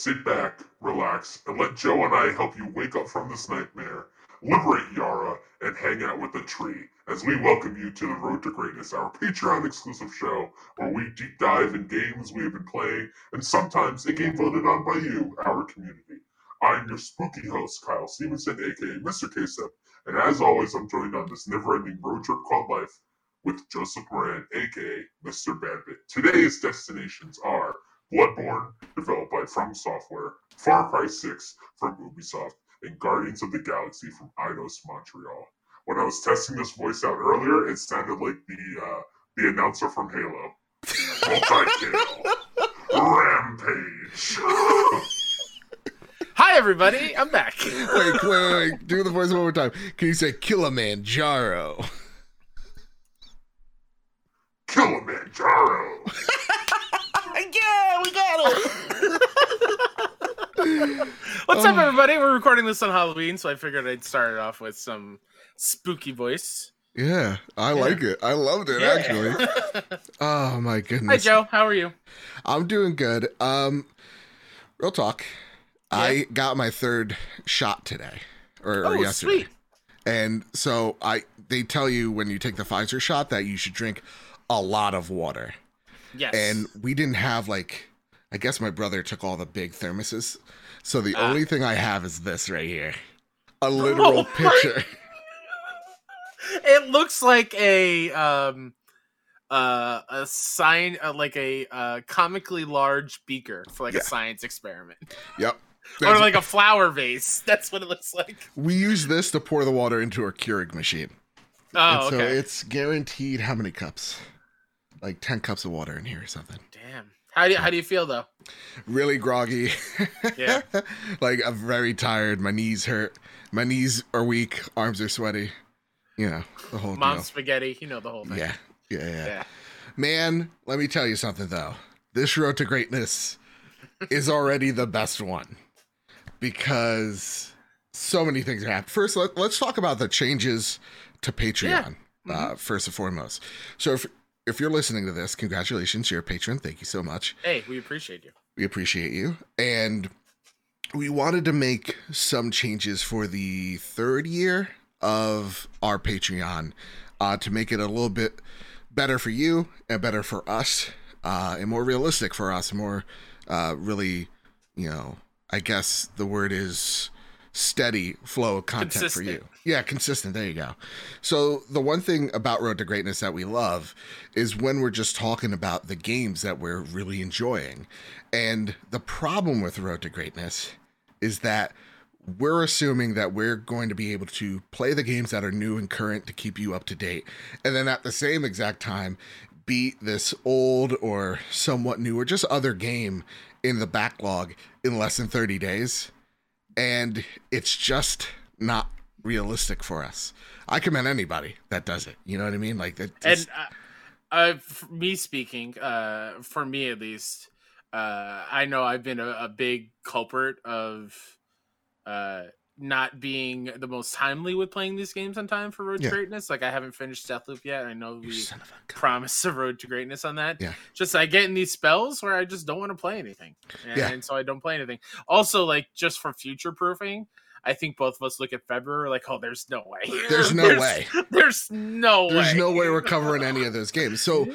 Sit back, relax, and let Joe and I help you wake up from this nightmare, liberate Yara, and hang out with the tree as we welcome you to the Road to Greatness, our Patreon exclusive show where we deep dive in games we have been playing and sometimes a game voted on by you, our community. I'm your spooky host, Kyle Stevenson, aka Mr. K-Sep, and as always, I'm joined on this never-ending road trip called life with Joseph Moran, aka Mr. Badbit. Today's destinations are Bloodborne, developed by From Software, Far Cry 6 from Ubisoft, and Guardians of the Galaxy from Eidos Montreal. When I was testing this voice out earlier, it sounded like the announcer from Halo. Multi-kill. Rampage. Hi, everybody. I'm back. Wait. Do the voice one more time. Can you say Kilimanjaro? Kilimanjaro. Yeah, we got it. What's up, everybody? We're recording this on Halloween, so I figured I'd start it off with some spooky voice. Yeah, I like it. I loved it, actually. Oh, my goodness. Hi, Joe. How are you? I'm doing good. Real talk. Yeah. I got my third shot today. Or yesterday. Sweet. And so they tell you when you take the Pfizer shot that you should drink a lot of water. Yes. And we didn't have I guess my brother took all the big thermoses. So the only thing I have is this right here. A literal picture. It looks like a sign, like a comically large beaker for a science experiment. Yep. Or like a flower vase. That's what it looks like. We use this to pour the water into our Keurig machine. Oh, and okay. So it's guaranteed how many cups? Like 10 cups of water in here or something. Damn. How do you feel though? Really groggy. Yeah. I'm very tired. My knees hurt. My knees are weak. Arms are sweaty. You know, the whole Mom deal. spaghetti. You know the whole thing. Yeah. Man, let me tell you something though. This road to greatness is already the best one because so many things are happening. First, let's talk about the changes to Patreon. First and foremost. So if you're listening to this, congratulations, you're a patron. Thank you so much. Hey, we appreciate you. We appreciate you. And we wanted to make some changes for the third year of our Patreon to make it a little bit better for you and better for us and more realistic for us, more really, I guess the word is steady flow of content consistent. For you. Yeah, consistent. There you go. So the one thing about Road to Greatness that we love is when we're just talking about the games that we're really enjoying. And the problem with Road to Greatness is that we're assuming that we're going to be able to play the games that are new and current to keep you up to date. And then at the same exact time, beat this old or somewhat new or just other game in the backlog in less than 30 days. And it's just not realistic for us. I commend anybody that does it. You know what I mean? Like that. And me speaking, for me at least, I know I've been a big culprit of not being the most timely with playing these games on time for Road to Greatness. Like I haven't finished Deathloop yet. I know we promised a Road to Greatness on that. Yeah. Just I get in these spells where I just don't want to play anything. And so I don't play anything. Also, just for future proofing, I think both of us look at February like, oh, there's no way. There's no way. There's no way. There's no way we're covering any of those games. So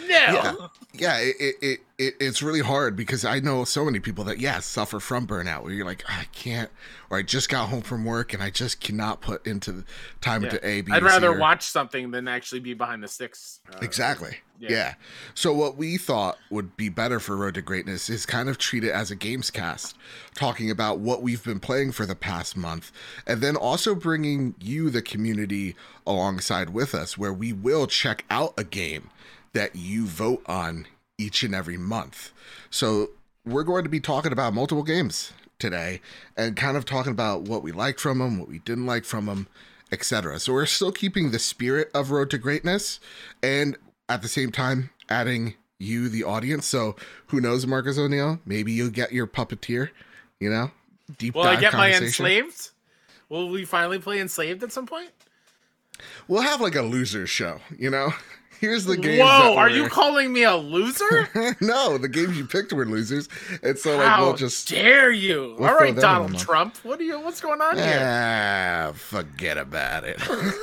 it's really hard because I know so many people that suffer from burnout where you're like, I can't, or I just got home from work and I just cannot put into time into A, B, I'd rather watch something than actually be behind the sticks. Exactly. Yeah. So what we thought would be better for Road to Greatness is kind of treat it as a games cast, talking about what we've been playing for the past month, and then also bringing you, the community, alongside with us, where we will check out a game that you vote on each and every month. So we're going to be talking about multiple games today and kind of talking about what we liked from them, what we didn't like from them, etc. So we're still keeping the spirit of Road to Greatness and at the same time adding you, the audience. So who knows, Marcus O'Neill, maybe you'll get your puppeteer, deep dive Will I get my conversation. Enslaved? Will we finally play Enslaved at some point? We'll have a loser show, here's the games. Whoa, are you calling me a loser? No, the games you picked were losers, and so like How we'll just dare you? we'll All throw right, them Donald in the Trump, what's going on here? forget about it.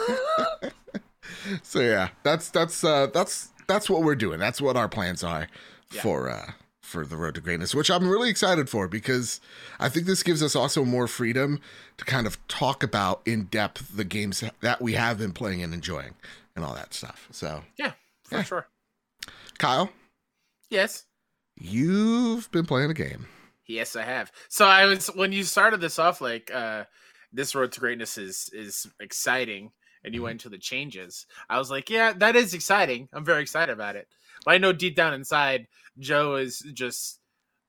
So yeah, that's what we're doing. That's what our plans are for the Road to Greatness, which I'm really excited for because I think this gives us also more freedom to kind of talk about in depth the games that we have been playing and enjoying and all that stuff. So Yeah, for sure. Kyle, Yes. you've been playing a game. Yes, I have. So when you started this off, like this Road to Greatness is exciting, and you went to the changes. I was like, yeah, that is exciting. I'm very excited about it. But I know deep down inside, Joe is just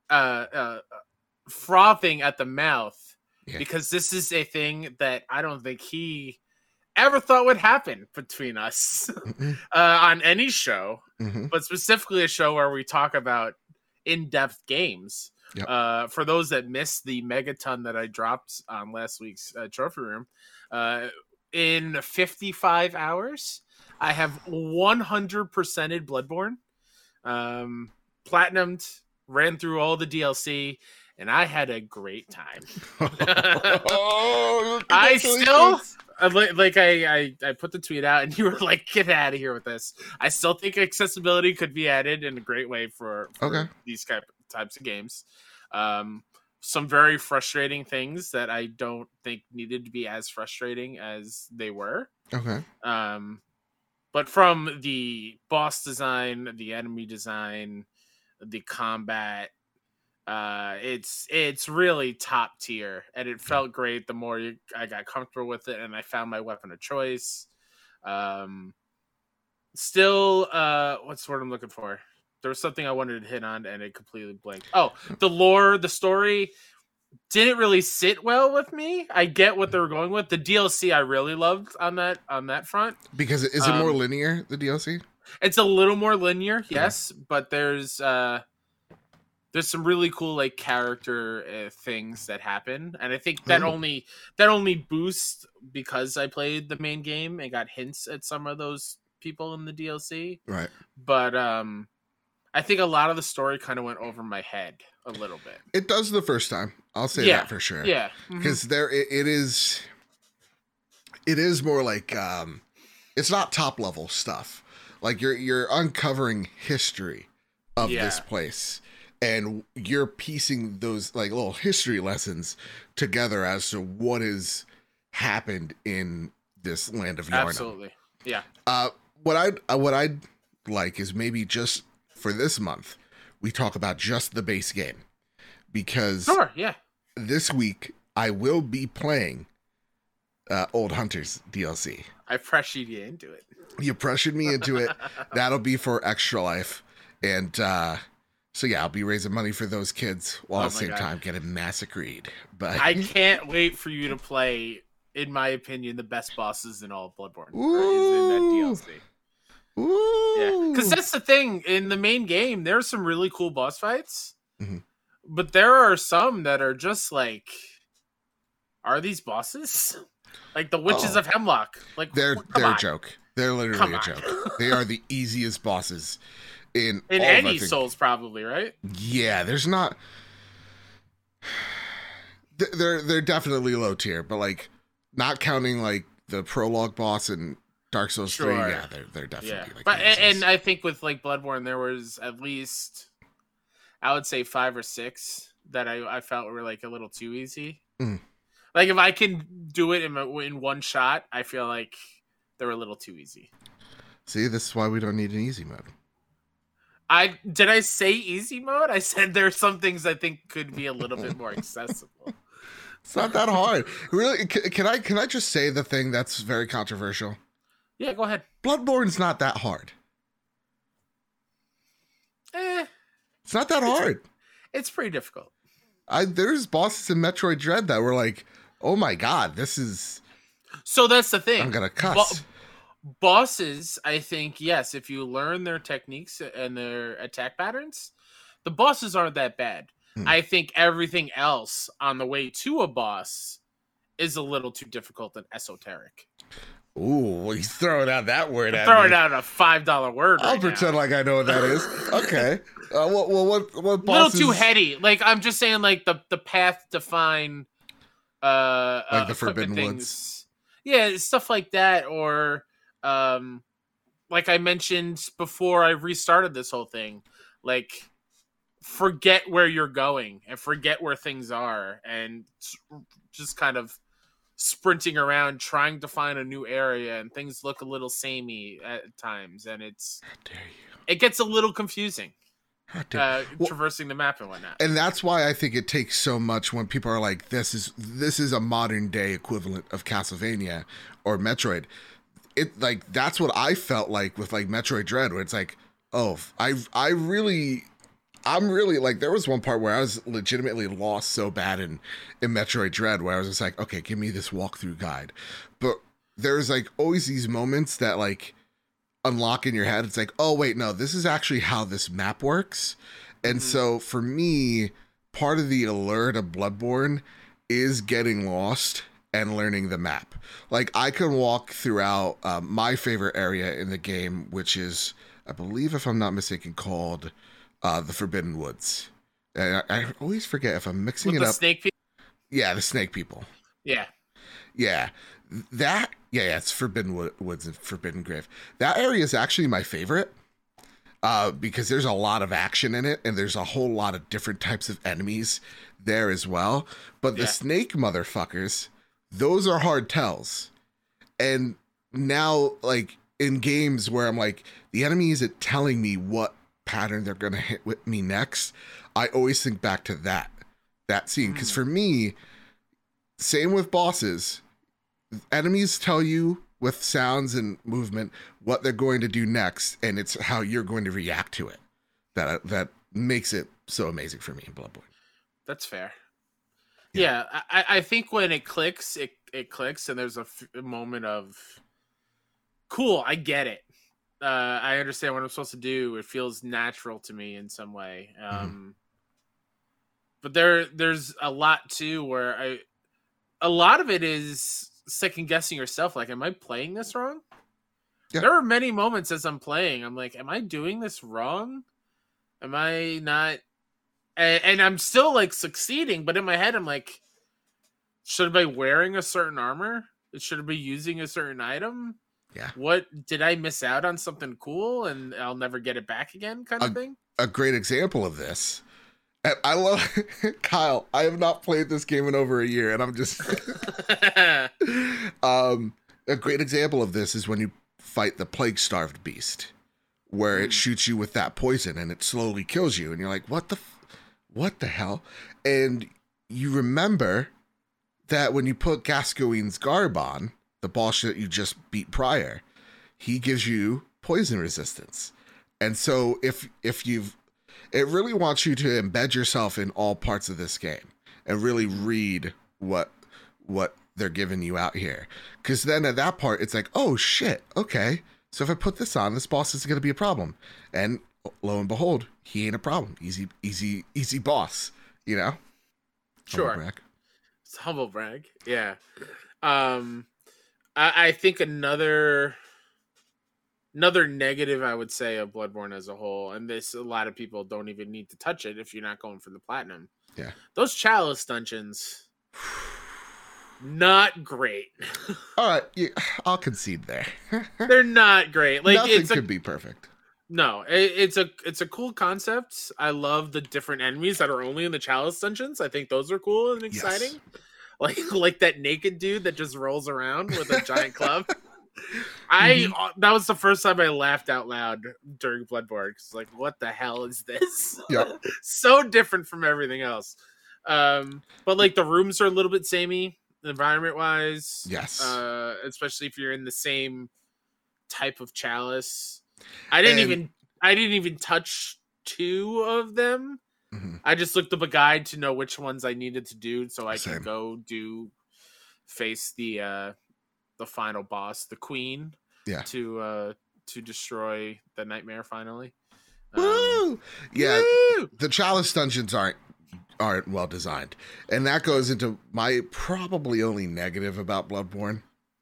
frothing at the mouth because this is a thing that I don't think he ever thought would happen between us on any show, but specifically a show where we talk about in-depth games. Yep. For those that missed the megaton that I dropped on last week's trophy room, in 55 hours, I have 100%ed Bloodborne, platinumed, ran through all the DLC, and I had a great time. I still... I put the tweet out and you were like, get out of here with this. I still think accessibility could be added in a great way for these types of games. Some very frustrating things that I don't think needed to be as frustrating as they were. Okay. But from the boss design, the enemy design, the combat, it's really top tier, and it felt great the more I got comfortable with it and I found my weapon of choice. Still, what's the word I'm looking for? There was something I wanted to hit on and it completely blanked. Oh, the lore, the story didn't really sit well with me. I get what they were going with. The DLC I really loved on that front. Because is it more linear, the DLC? It's a little more linear, yes, but there's some really cool like character things that happen, and I think that only boosts because I played the main game and got hints at some of those people in the DLC. Right. But I think a lot of the story kind of went over my head a little bit. It does the first time. I'll say that for sure. Yeah. Because it is more like it's not top level stuff. Like you're uncovering history of this place. And you're piecing those like little history lessons together as to what has happened in this land of Yharnam. Absolutely, yeah. What I'd like is maybe just for this month we talk about just the base game, because this week I will be playing Old Hunters DLC. I pressured you into it. You pressured me into it. That'll be for Extra Life, and so yeah, I'll be raising money for those kids while at the same time getting massacred. But I can't wait for you to play, in my opinion, the best bosses in all of Bloodborne. Is in that DLC. Ooh. Yeah, because that's the thing. In the main game, there are some really cool boss fights, but there are some that are just like, are these bosses? Like the Witches of Hemlock. Like they're a joke. They're literally a joke. They are the easiest bosses in any Souls, probably, right? Yeah, there's not. They're definitely low tier, but like not counting like the prologue boss in Dark Souls 3. Yeah, they're definitely. Like but and I think with like Bloodborne, there was at least, I would say 5 or 6 that I felt were like a little too easy. Like if I can do it in one shot, I feel like they're a little too easy. See, this is why we don't need an easy mode. Did I say easy mode? I said there's some things I think could be a little bit more accessible. It's not that hard. Really, can I just say the thing that's very controversial? Yeah, go ahead. Bloodborne's not that hard. It's not that hard. It's pretty difficult. There's bosses in Metroid Dread that were like, oh my god, this is... So that's the thing. I'm gonna cuss. Bosses, I think, yes, if you learn their techniques and their attack patterns, the bosses aren't that bad. I think everything else on the way to a boss is a little too difficult and esoteric. Ooh, he's throwing out that word at Throwing me. out a $5 word. I'll right pretend now. like I know what that is. Okay. What A little bosses? too heady. Like I'm just saying, like the path to find Like the equipment Forbidden things. Woods. Yeah, stuff like that, or like I mentioned before I restarted this whole thing, like forget where you're going and forget where things are and just kind of sprinting around trying to find a new area, and things look a little samey at times, and How dare you? it gets a little confusing How dare well, traversing the map and whatnot. and that's why I think it takes so much when people are like, this is a modern day equivalent of Castlevania or Metroid. It like that's what I felt like with like Metroid Dread, where it's like, oh, I'm really like, there was one part where I was legitimately lost so bad in Metroid Dread, where I was just like, okay, give me this walkthrough guide. But there's like always these moments that like unlock in your head. It's like, oh wait, no, this is actually how this map works. And so for me, part of the allure to Bloodborne is getting lost and learning the map. Like I can walk throughout my favorite area in the game, which is, I believe, if I'm not mistaken, called the Forbidden Woods. And I always forget if I'm mixing With it the up. snake people? Yeah, the snake people. Yeah. Yeah, that. Yeah, it's Forbidden Woods and Forbidden Grave. That area is actually my favorite because there's a lot of action in it, and there's a whole lot of different types of enemies there as well. But the snake motherfuckers, those are hard tells. And now, like in games where I'm like, the enemy isn't telling me what pattern they're gonna hit with me next, I always think back to that scene, because for me, same with bosses, enemies tell you with sounds and movement what they're going to do next, and it's how you're going to react to it that makes it so amazing for me in Bloodborne. That's fair. Yeah, I think when it clicks, it clicks, and there's a moment of cool, I get it. I understand what I'm supposed to do. It feels natural to me in some way. But there's a lot too where a lot of it is second guessing yourself. Like, am I playing this wrong? Yeah. There are many moments as I'm playing, I'm like, am I doing this wrong? Am I not? And I'm still like succeeding, but in my head, I'm like, should I be wearing a certain armor? Should I be using a certain item? Yeah. What did I miss out on something cool and I'll never get it back again kind of thing? A great example of this. And I love Kyle. I have not played this game in over a year, and I'm just a great example of this is when you fight the plague starved beast, where it shoots you with that poison and it slowly kills you, and you're like, what the hell? And you remember that when you put Gascoigne's garb on, the boss that you just beat prior, he gives you poison resistance. And so if it really wants you to embed yourself in all parts of this game and really read what they're giving you out here. Because then at that part, it's like, oh shit, okay. So if I put this on, this boss is going to be a problem. And lo and behold, he ain't a problem. Easy boss, you know? Sure. Humble brag. It's humble brag. Yeah. I think another negative I would say of Bloodborne as a whole, and this, a lot of people don't even need to touch it if you're not going for the platinum. Yeah. Those chalice dungeons, not great. All right, yeah, I'll concede there. They're not great. Like, nothing could be perfect. No, it's a cool concept. I love the different enemies that are only in the chalice dungeons. I think those are cool and exciting. Yes. Like that naked dude that just rolls around with a giant club. That was the first time I laughed out loud during Bloodborne. It's like, what the hell is this? Yep. So different from everything else. But like the rooms are a little bit samey, environment wise. Yes. Especially if you're in the same type of chalice. I didn't even touch 2 of them. Mm-hmm. I just looked up a guide to know which ones I needed to do so I could go face the final boss, the queen, to destroy the nightmare finally. Woo! Yeah, woo! The chalice dungeons aren't well designed, and that goes into my probably only negative about Bloodborne.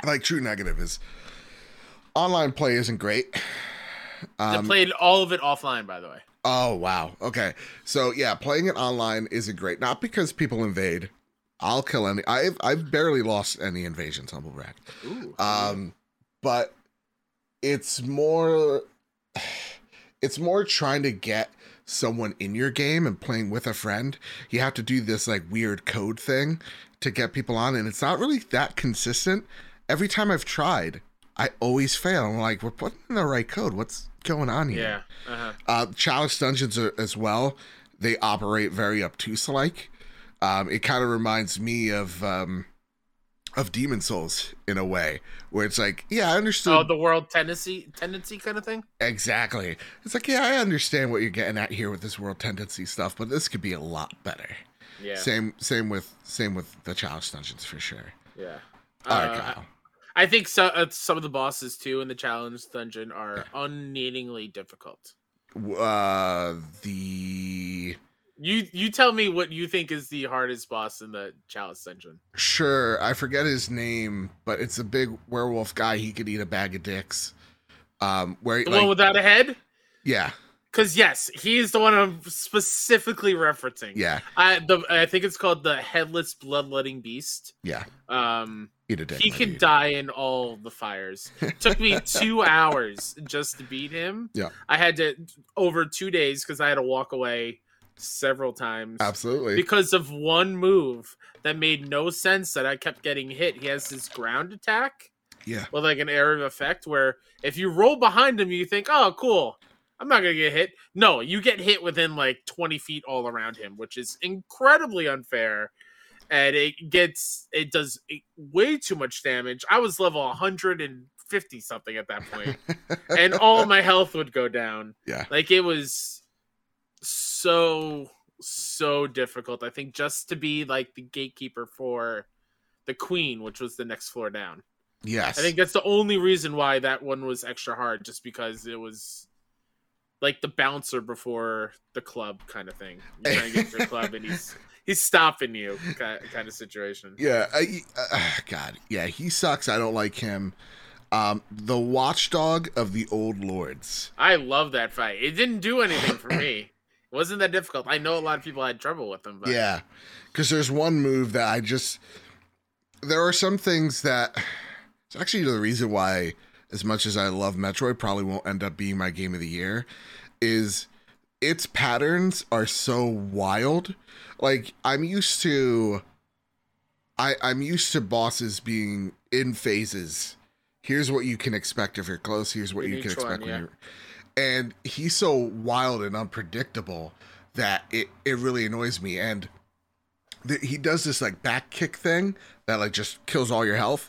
like true negative is online play isn't great. I played all of it offline, by the way. Oh wow. Okay. So yeah, playing it online isn't great. Not because people invade. I'll kill any. I've barely lost any invasions, humble brag. Ooh. But it's more trying to get someone in your game and playing with a friend. You have to do this like weird code thing to get people on, and it's not really that consistent. Every time I've tried, I always fail. I'm like, we're putting in the right code. What's going on here? Yeah. Chalice dungeons are, as well. They operate very obtuse-like. It kind of reminds me of Demon Souls in a way, where it's like, yeah, I understood. Oh, the world tendency kind of thing. Exactly. It's like, yeah, I understand what you're getting at here with this world tendency stuff, but this could be a lot better. Yeah. Same with the Chalice dungeons for sure. Yeah. All right, Kyle. I think some of the bosses too in the challenge dungeon are unneedingly difficult. You tell me what you think is the hardest boss in the chalice dungeon. Sure, I forget his name, but it's a big werewolf guy. He could eat a bag of dicks. Where the one without a head? Yeah. Because yes, he's the one I'm specifically referencing. Yeah. I think it's called the Headless Bloodletting Beast. Yeah. Eat a dick, he can die in all the fires. It took me 2 hours just to beat him. Yeah. I had to over 2 days because I had to walk away several times. Absolutely. Because of one move that made no sense that I kept getting hit. He has this ground attack. Yeah. With like an area of effect where if you roll behind him, you think, oh, cool. I'm not going to get hit. No, you get hit within like 20 feet all around him, which is incredibly unfair. And it does way too much damage. I was level 150 something at that point. And all my health would go down. Yeah. Like it was so difficult. I think just to be like the gatekeeper for the queen, which was the next floor down. Yes. I think that's the only reason why that one was extra hard, just because it was like the bouncer before the club kind of thing. You're trying to get to the club and he's stopping you kind of situation. Yeah. God. Yeah, he sucks. I don't like him. The watchdog of the old lords. I love that fight. It didn't do anything for me. It wasn't that difficult. I know a lot of people had trouble with him. But... Yeah. Because there's one move that there are some things that... It's actually the reason why, as much as I love Metroid, probably won't end up being my game of the year, is its patterns are so wild. Like, I'm used to bosses being in phases. Here's what you can expect if you're close. Here's what you can expect when you're... And he's so wild and unpredictable that it really annoys me. And he does this, like, back kick thing that, like, just kills all your health.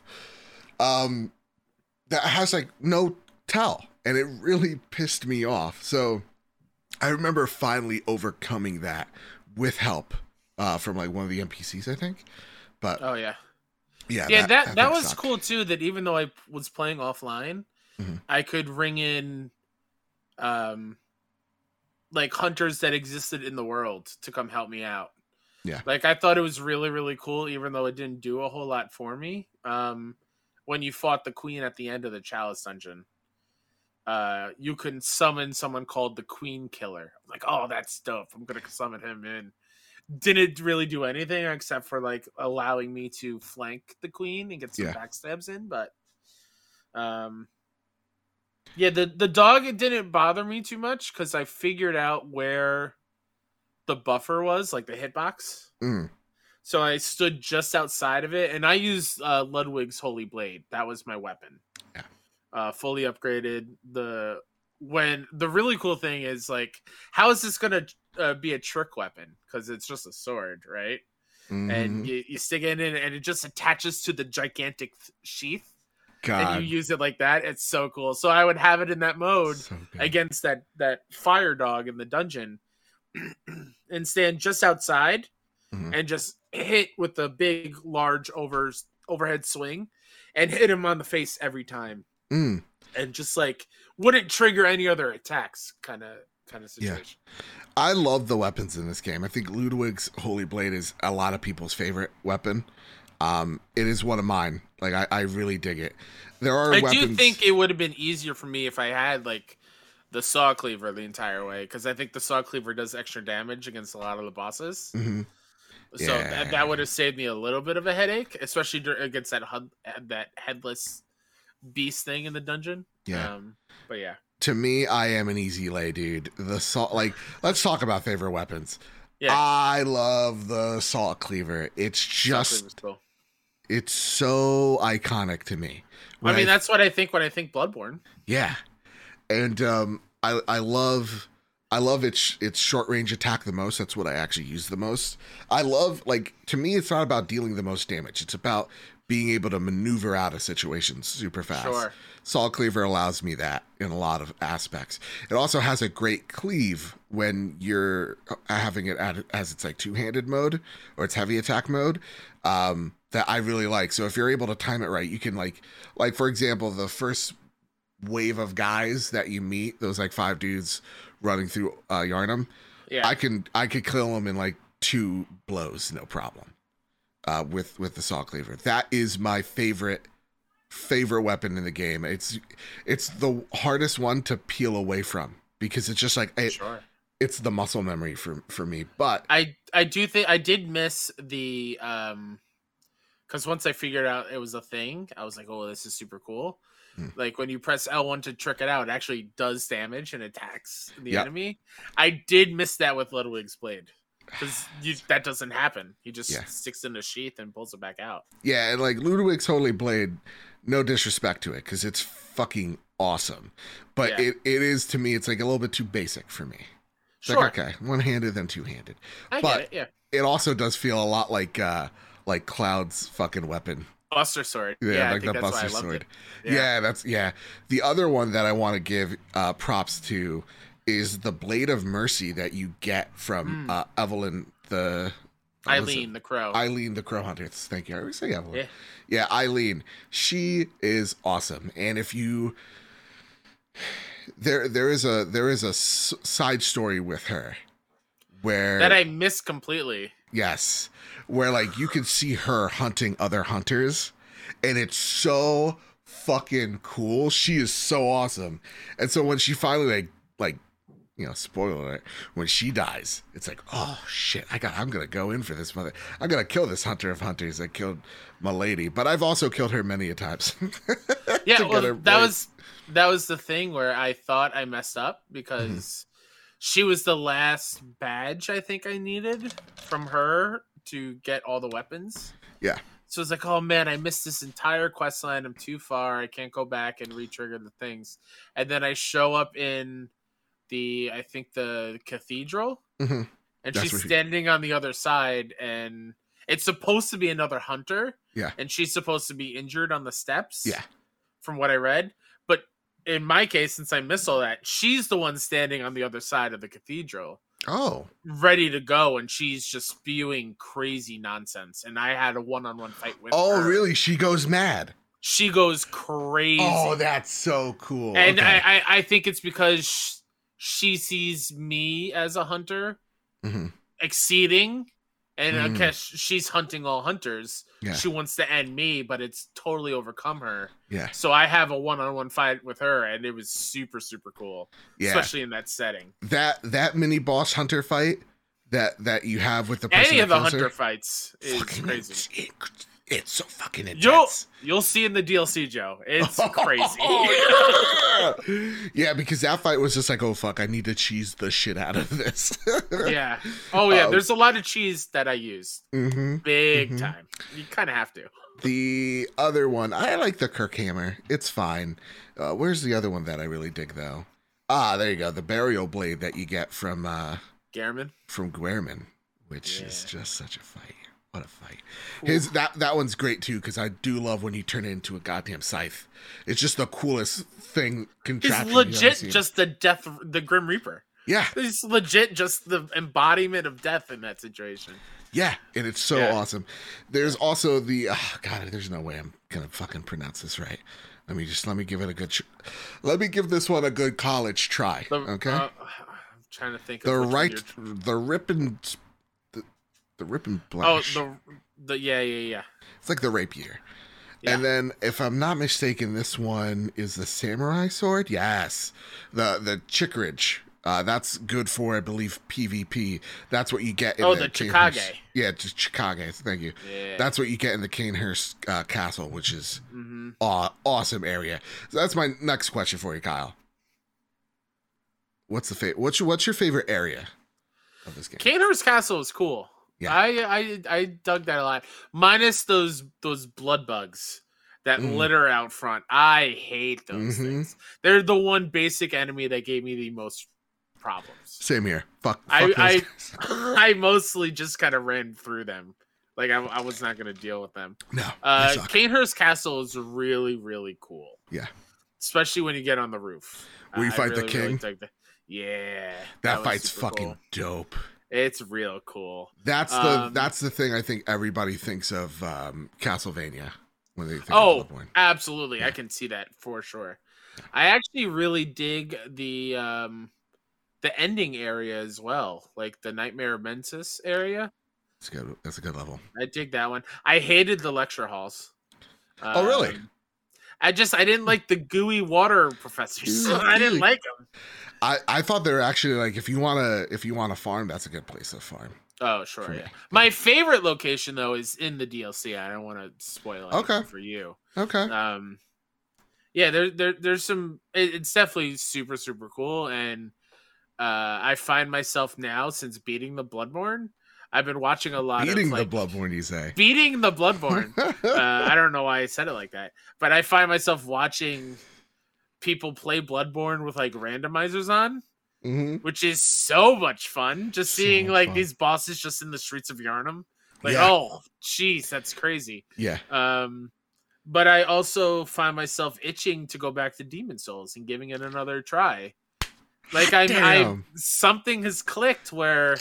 That has like no tell, and it really pissed me off. So I remember finally overcoming that with help from like one of the NPCs, I think. But yeah, that was sucked. Cool too. That even though I was playing offline, I could ring in like hunters that existed in the world to come help me out. Yeah, like I thought it was really, really cool, even though it didn't do a whole lot for me. When you fought the queen at the end of the Chalice dungeon, you can summon someone called the Queen Killer. I'm like, oh, that's dope. I'm going to summon him in. Didn't really do anything except for like allowing me to flank the queen and get some backstabs in. But the dog, it didn't bother me too much because I figured out where the buffer was, like the hitbox. So I stood just outside of it, and I used Ludwig's Holy Blade. That was my weapon. Yeah. Fully upgraded. The really cool thing is, like, how is this going to be a trick weapon? Because it's just a sword, right? Mm-hmm. And you stick it in, and it just attaches to the gigantic sheath. God. And you use it like that. It's so cool. So I would have it in that mode against that fire dog in the dungeon and stand just outside and just hit with the big, large overhead swing and hit him on the face every time. And just like wouldn't trigger any other attacks kind of situation. Yeah. I love the weapons in this game. I think Ludwig's Holy Blade is a lot of people's favorite weapon. It is one of mine. Like I really dig it. There are I weapons. do think it would have been easier for me if I had like the saw cleaver the entire way, because I think the saw cleaver does extra damage against a lot of the bosses. Mm-hmm. So Yeah. that would have saved me a little bit of a headache, especially against that headless beast thing in the dungeon. Yeah. But yeah. To me, I am an easy lay, dude. The saw, like, let's talk about favorite weapons. Yeah. I love the saw cleaver. It's just, Cool. it's so iconic to me. I mean, that's what I think when I think Bloodborne. Yeah, and I love its short range attack the most. That's what I actually use the most. I love, like, to me, it's not about dealing the most damage. It's about being able to maneuver out of situations super fast. Sure. Saw cleaver allows me that in a lot of aspects. It also has a great cleave when you're having it as its like two-handed mode or its heavy attack mode. That I really like. So if you're able to time it right, you can like for example, the first wave of guys that you meet, those like 5 dudes running through Yharnam, Yeah. I could kill them in like 2 blows, no problem. With the saw cleaver, that is my favorite weapon in the game. It's the hardest one to peel away from because it's just like Sure. It's the muscle memory for me. But I do think I did miss the because once I figured out it was a thing, I was like, oh, this is super cool. Like when you press L1 to trick it out, it actually does damage and attacks the enemy. I did miss that with Ludwig's blade. Because that doesn't happen. He just sticks in the sheath and pulls it back out. Yeah, and like Ludwig's Holy Blade, no disrespect to it, because it's fucking awesome. But it is, to me, it's like a little bit too basic for me. It's like, okay, one-handed, then two-handed. I get it, yeah. It also does feel a lot like Cloud's fucking weapon. Buster Sword. Yeah, like the Buster Sword. Yeah. That's The other one that I want to give props to is the Blade of Mercy that you get from Evelyn Eileen the Crow. Eileen the Crow Hunter. Thank you. I always say Evelyn. Yeah, Eileen. She is awesome. And if you there is a side story with her where that I missed completely. Yes. Where like you can see her hunting other hunters and it's so fucking cool. She is so awesome. And so when she finally like you know, spoiler alert, when she dies, it's like, oh shit, I'm gonna go in for this mother. I'm gonna kill this hunter of hunters that killed my lady. But I've also killed her many a times. Yeah, well, that was the thing where I thought I messed up because she was the last badge I think I needed from her to get all the weapons. Yeah. So it's like, oh man, I missed this entire quest line. I'm too far. I can't go back and re-trigger the things. And then I show up in I think the cathedral, and she's standing on the other side, and it's supposed to be another hunter, and she's supposed to be injured on the steps, from what I read. But in my case, since I missed all that, she's the one standing on the other side of the cathedral, ready to go, and she's just spewing crazy nonsense. And I had a one-on-one fight with her. Oh, really? She goes mad. She goes crazy. Oh, that's so cool. And I think it's because she sees me as a hunter exceeding, and because she's hunting all hunters, she wants to end me, but it's totally overcome her. Yeah. So I have a one-on-one fight with her, and it was super, super cool. Yeah. Especially in that setting. That mini boss hunter fight that you have with the any of the hunter fights is crazy. It's so fucking intense. You'll see in the DLC, Joe. It's crazy. Yeah, because that fight was just like, oh fuck, I need to cheese the shit out of this. Yeah. Oh yeah, there's a lot of cheese that I use. Big time. You kind of have to. The other one, I like the Kirkhammer. It's fine. Where's the other one that I really dig though? Ah, there you go. The Burial Blade that you get from Gehrman. From Gehrman, which is just such a fight. What a fight. His that one's great too, because I do love when you turn it into a goddamn scythe. It's just the coolest thing contraption. He's legit just the Grim Reaper. Yeah. He's legit just the embodiment of death in that situation. Yeah, and it's so awesome. There's also the God, there's no way I'm gonna fucking pronounce this right. Let me give it a good let me give this one a good college try. Okay? I'm trying to think of the Ripon Black. Oh, Yeah. It's like the rapier. Yeah. And then, if I'm not mistaken, this one is the samurai sword. Yes, the Chikridge. That's good for, I believe, PvP. That's what you get in the Chikage. Yeah, just Chikage. Thank you. Yeah. That's what you get in the Canehurst Castle, which is Mm-hmm. Awesome area. So that's my next question for you, Kyle. What's your favorite area of this game? Canehurst Castle is cool. Yeah. I dug that a lot. Minus those blood bugs that litter out front. I hate those things. They're the one basic enemy that gave me the most problems. Same here. Fuck I mostly just kind of ran through them. Like I was not going to deal with them. No. Canehurst Castle is really, really cool. Yeah. Especially when you get on the roof. Where you fight the king? Yeah. That fight's fucking cool. dope. It's real cool. That's the thing I think everybody thinks of Castlevania when they think of Bloodborne. Absolutely. Yeah. I can see that for sure. I actually really dig the ending area as well, like the Nightmare of Mensis area. That's good. That's a good level. I dig that one. I hated the lecture halls. Oh, really? I didn't like the gooey water professors. I didn't like them. I thought they were actually like if you wanna farm, that's a good place to farm. Oh, sure, yeah. My favorite location though is in the DLC. I don't want to spoil anything for you. Okay. Yeah, there's some. It's definitely super super cool, and I find myself now since beating the Bloodborne. I've been watching a lot beating of the Bloodborne, you say? Beating the Bloodborne. I don't know why I said it like that, but I find myself watching people play Bloodborne with like randomizers on, which is so much fun. Just seeing like these bosses just in the streets of Yharnam, like oh jeez, that's crazy. Yeah. But I also find myself itching to go back to Demon Souls and giving it another try. Like I something has clicked where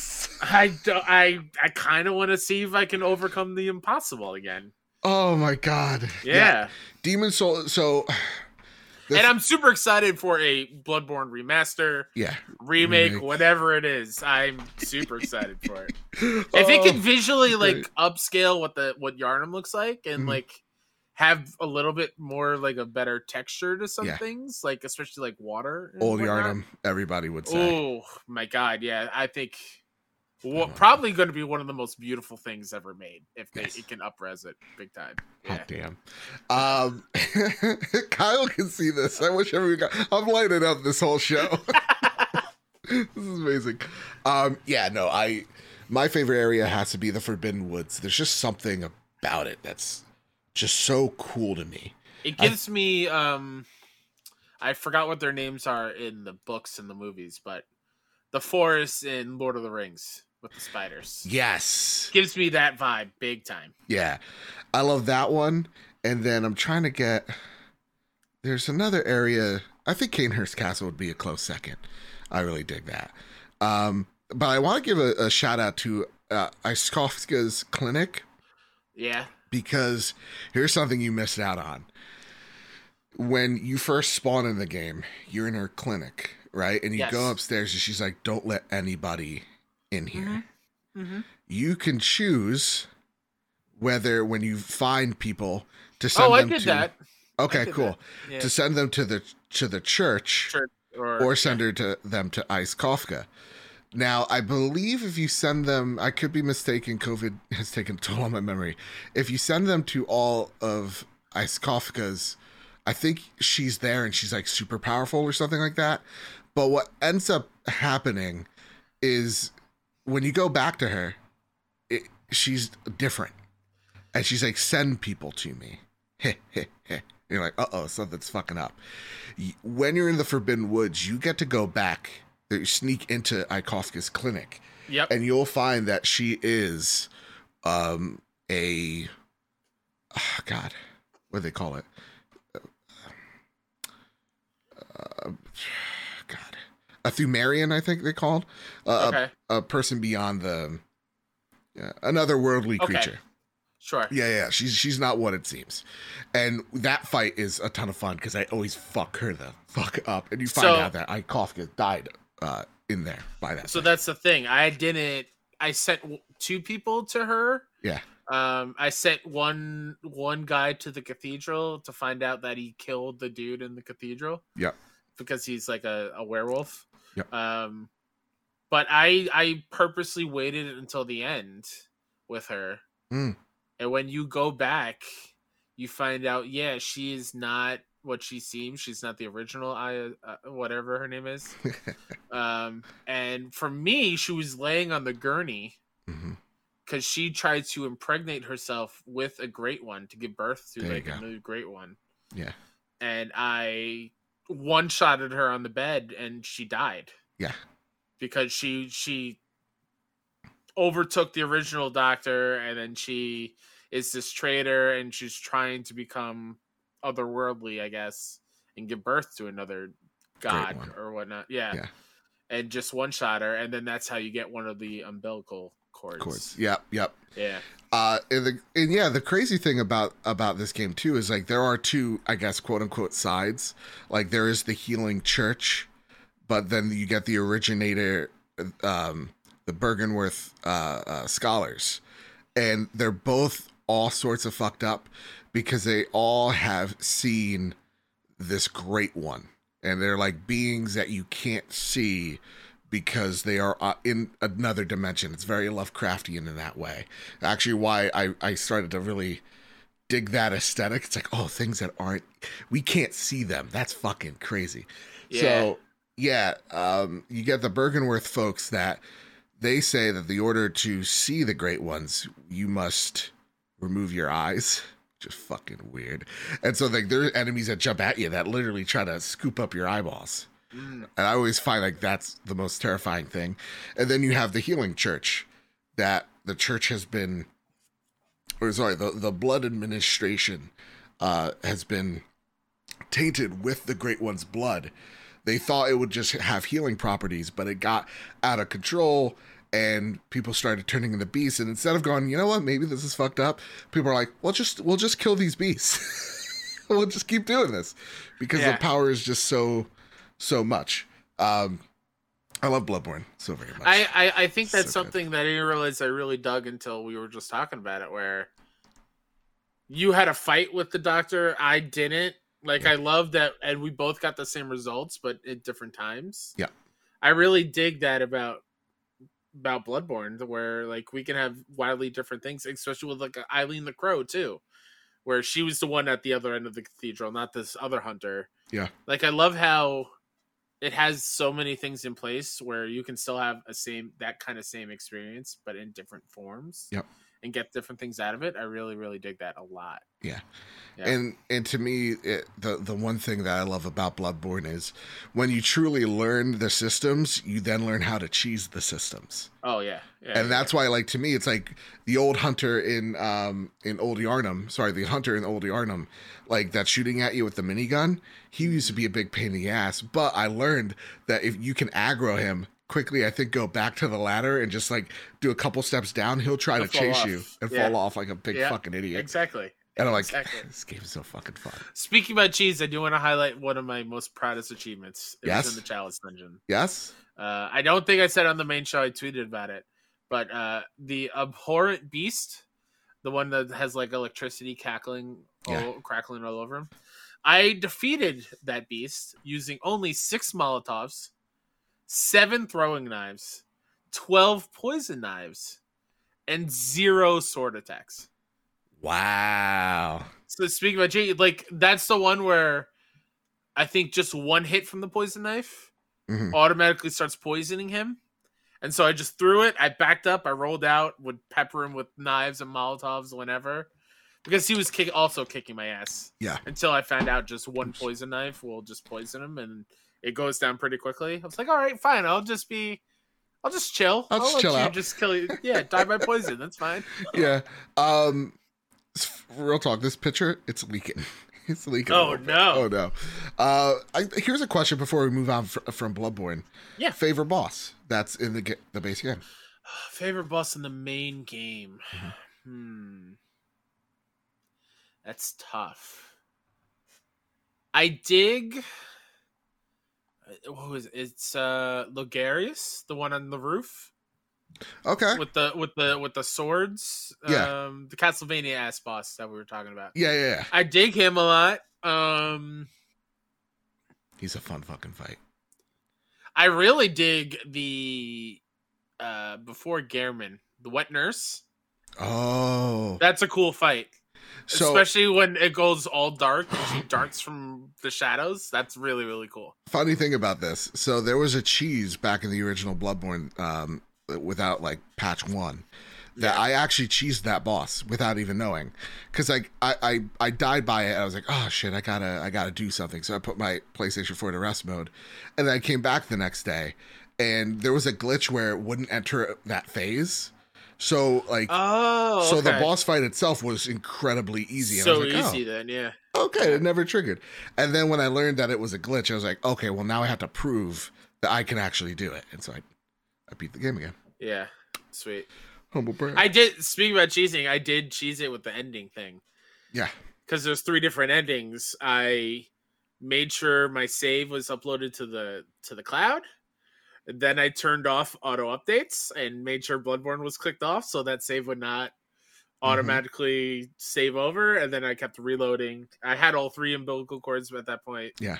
I kind of want to see if I can overcome the impossible again. Oh my god. Yeah. Demon Souls. So. And I'm super excited for a Bloodborne remaster, remake, whatever it is. I'm super excited for it. If it can visually like upscale what Yharnam looks like and like have a little bit more like a better texture to some things, like especially like water. Old Yharnam, everybody would say. Oh my god, yeah! I think probably going to be one of the most beautiful things ever made if it can up-res it big time. Yeah. Hot damn. Kyle can see this. I wish everyone I'm lighting up this whole show. This is amazing. My favorite area has to be the Forbidden Woods. There's just something about it that's just so cool to me. It gives me I forgot what their names are in the books and the movies, but the forest in Lord of the Rings with the spiders. Yes. Gives me that vibe big time. Yeah. I love that one. And then I'm trying to get... There's another area... I think Canehurst Castle would be a close second. I really dig that. But I want to give a shout out to Iskofska's clinic. Yeah. Because here's something you missed out on. When you first spawn in the game, you're in her clinic, right? And you go upstairs and she's like, don't let anybody in here. You can choose whether when you find people to send them to... Oh, I did that. Okay, cool. Yeah. To send them to the church or send them to Iskofka. Now, I believe if you send them, I could be mistaken, COVID has taken a toll on my memory. If you send them to all of Iskofka's, I think she's there and she's like super powerful or something like that. But what ends up happening is when you go back to her, she's different. And she's like, send people to me. You're like, uh-oh, something's fucking up. When you're in the Forbidden Woods, you get to go back. You sneak into Iskofka's clinic. Yep. And you'll find that she is God, what do they call it? A Thumerian, I think they called. A person beyond the another worldly creature. Sure. Yeah. She's not what it seems. And that fight is a ton of fun because I always fuck her the fuck up. And you find out that Iskofka died in there by that. So that's the thing. I sent 2 people to her. Yeah. I sent one guy to the cathedral to find out that he killed the dude in the cathedral. Yep. Because he's like a werewolf. Yep. But I purposely waited until the end with her. Mm. And when you go back, you find out, yeah, she is not what she seems. She's not the original whatever her name is. And for me, she was laying on the gurney because she tried to impregnate herself with a great one to give birth to a new great one. Yeah. And I one-shotted her on the bed and she died. Yeah. Because she overtook the original doctor, and then she is this traitor, and she's trying to become otherworldly, I guess, and give birth to another god or whatnot. Yeah. And just one-shot her, and then that's how you get one of the umbilical cords. Yep. Yeah. And the crazy thing about this game too is like there are two, I guess, quote unquote sides. Like there is the healing church, but then you get the originator, the Byrgenwerth scholars, and they're both all sorts of fucked up because they all have seen this great one, and they're like beings that you can't see because they are in another dimension. It's very Lovecraftian in that way. Actually, why I started to really dig that aesthetic. It's like, oh, things that aren't, we can't see them. That's fucking crazy. Yeah. So, yeah, you get the Byrgenwerth folks that they say that the order to see the great ones, you must remove your eyes. Just fucking weird. And so like there are enemies that jump at you that literally try to scoop up your eyeballs. And I always find like that's the most terrifying thing. And then you have the healing church, that the church has been, or sorry, the blood administration has been tainted with the Great One's blood. They thought it would just have healing properties, but it got out of control and people started turning into beasts. And instead of going, you know what, maybe this is fucked up, people are like, we'll just kill these beasts. We'll just keep doing this because the power is just so much. I love Bloodborne so very much. I think that's So something that I didn't realize I really dug until we were just talking about it, where you had a fight with the doctor. I didn't. Like, I love that, and we both got the same results, but at different times. Yeah. I really dig that about Bloodborne, where, like, we can have wildly different things, especially with, like, Eileen the Crow, too, where she was the one at the other end of the cathedral, not this other hunter. Yeah. Like, I love how it has so many things in place where you can still have that kind of same experience, but in different forms. Yep. And get different things out of it. I really, really dig that a lot. Yeah. And to me, the one thing that I love about Bloodborne is when you truly learn the systems, you then learn how to cheese the systems. Oh yeah. And that's why, like, to me, it's like the old hunter in Old Yarnum. Sorry, the hunter in Old Yarnum, like that's shooting at you with the minigun. He used to be a big pain in the ass, but I learned that if you can aggro him quickly, I think go back to the ladder and just like do a couple steps down, he'll try to chase you and fall off like a big fucking idiot. Exactly. And I'm like, this game's so fucking fun. Speaking about cheese, I do want to highlight one of my most proudest achievements. It was in the Chalice Dungeon. Yes. I don't think I said on the main show, I tweeted about it, but the abhorrent beast, the one that has like electricity crackling all over him. I defeated that beast using only 6 Molotovs, 7 throwing knives, 12 poison knives, and 0 sword attacks. Wow. So speaking about Jay, like that's the one where I think just one hit from the poison knife automatically starts poisoning him. And so I just threw it. I backed up. I rolled out, would pepper him with knives and Molotovs whenever. Because he was also kicking my ass. Yeah. Until I found out just one poison knife will just poison him and it goes down pretty quickly. I was like, all right, fine. I'll just chill. I'll just chill out. Just kill you. Yeah, die by poison. That's fine. Yeah. Real talk. This picture, it's leaking. It's leaking. Oh no. Oh no. Here's a question before we move on from Bloodborne. Yeah. Favorite boss that's in the base game. Favorite boss in the main game. That's tough. I dig. What was it? It's Logarius, the one on the roof. Okay. with the swords. Yeah. The Castlevania ass boss that we were talking about. Yeah. I dig him a lot. He's a fun fucking fight. I really dig the before Gehrman, the wet nurse. Oh. That's a cool fight. So, Especially when it goes all dark and she darts from the shadows. That's really, really cool. funny thing about this. So there was a cheese back in the original Bloodborne, without like patch 1, that I actually cheesed that boss without even knowing, because like I died by it. I was like, oh shit, I gotta do something. So I put my PlayStation 4 to rest mode, and then I came back the next day, and there was a glitch where it wouldn't enter that phase. So like, so the boss fight itself was incredibly easy. So and I was like, easy then, yeah. Okay, it never triggered. And then when I learned that it was a glitch, I was like, okay, well now I have to prove that I can actually do it. And so I beat the game again. Yeah, sweet. Humble brag. I did. Speaking about cheesing, I did cheese it with the ending thing. Yeah, because there's 3 different endings. I made sure my save was uploaded to the cloud. Then I turned off auto updates and made sure Bloodborne was clicked off so that save would not automatically save over. And then I kept reloading. I had all 3 umbilical cords at that point. Yeah.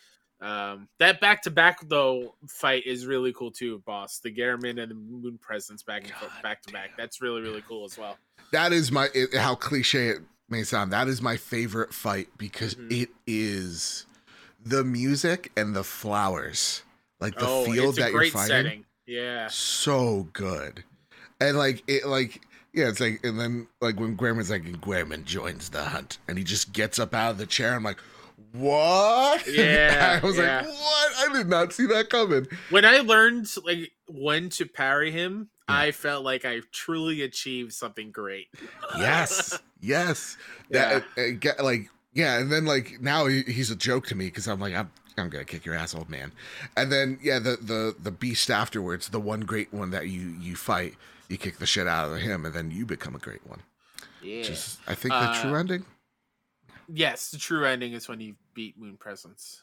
That back-to-back though fight is really cool too, boss. The Gehrman and the Moon Presence back to back. That's really, really cool as well. That is how cliche it may sound. That is my favorite fight because it is the music and the flowers. Like the field that you're fighting. Setting. Yeah. So good. And like it's like, and then like when Gehrman's like, Gehrman joins the hunt and he just gets up out of the chair. I'm like, what? Yeah. I was like, what? I did not see that coming. When I learned like when to parry him, I felt like I truly achieved something great. Yes. That and then like now he's a joke to me because I'm like, I'm gonna kick your ass, old man. And then the beast afterwards, the one great one that you fight, you kick the shit out of him, and then you become a great one. Yeah. Which is, I think, the true ending. Yes, the true ending is when you beat Moon Presence.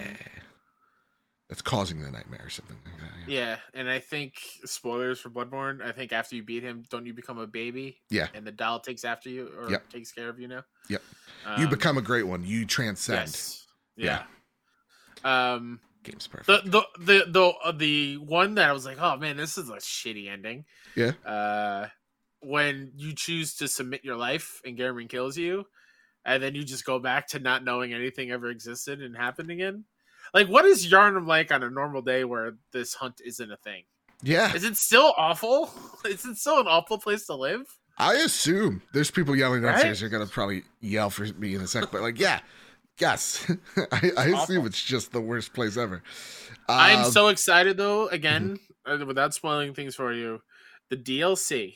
That's causing the nightmare or something like that. Yeah, and I think spoilers for Bloodborne. I think after you beat him, don't you become a baby? Yeah. And the doll takes after you or takes care of you now. Yep. You become a great one. You transcend. Yes. Yeah. Game's perfect. The one that I was like, oh man, this is a shitty ending. Yeah. When you choose to submit your life and Gehrman kills you, and then you just go back to not knowing anything ever existed and happened again. Like, what is Yharnam like on a normal day where this hunt isn't a thing? Yeah. Is it still awful? Is it still an awful place to live? I assume there's people yelling downstairs. They're gonna probably yell for me in a sec, but like, yes, I assume it's just the worst place ever. I'm so excited though. Again, without spoiling things for you, the DLC.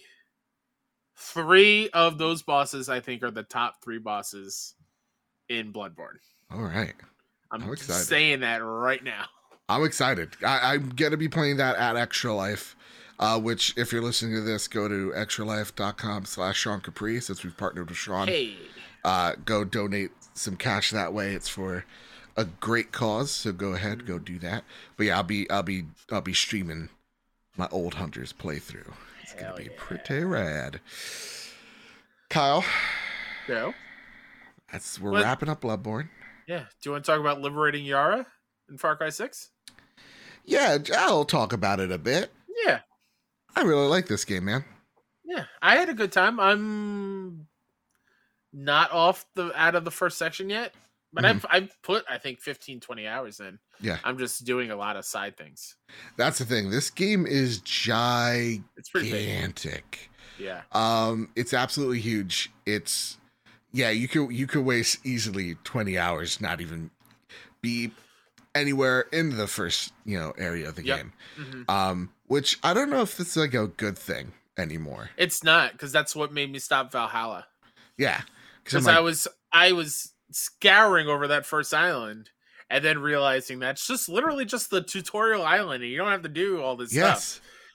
3 of those bosses, I think, are the top 3 bosses in Bloodborne. All right. I'm excited. Saying that right now. I'm excited. I'm going to be playing that at Extra Life, which, if you're listening to this, go to extralife.com/Sean Capri, since we've partnered with Sean. Hey. Go donate some cash that way. It's for a great cause, so go ahead, go do that. But yeah, I'll be streaming my Old Hunters playthrough. It's going to be pretty rad. Kyle. No. We're wrapping up Bloodborne. Yeah. Do you want to talk about liberating Yara in Far Cry 6? Yeah, I'll talk about it a bit. Yeah. I really like this game, man. Yeah, I had a good time. I'm not out of the first section yet, but I've put, I think, 15, 20 hours in. Yeah. I'm just doing a lot of side things. That's the thing. This game is gigantic. It's pretty big. Yeah. It's absolutely huge. You could waste easily 20 hours, not even be anywhere in the first, area of the game. Mm-hmm. Which I don't know if it's like a good thing anymore. It's not, because that's what made me stop Valhalla. Yeah. Because I was scouring over that first island and then realizing that's just literally just the tutorial island and you don't have to do all this stuff.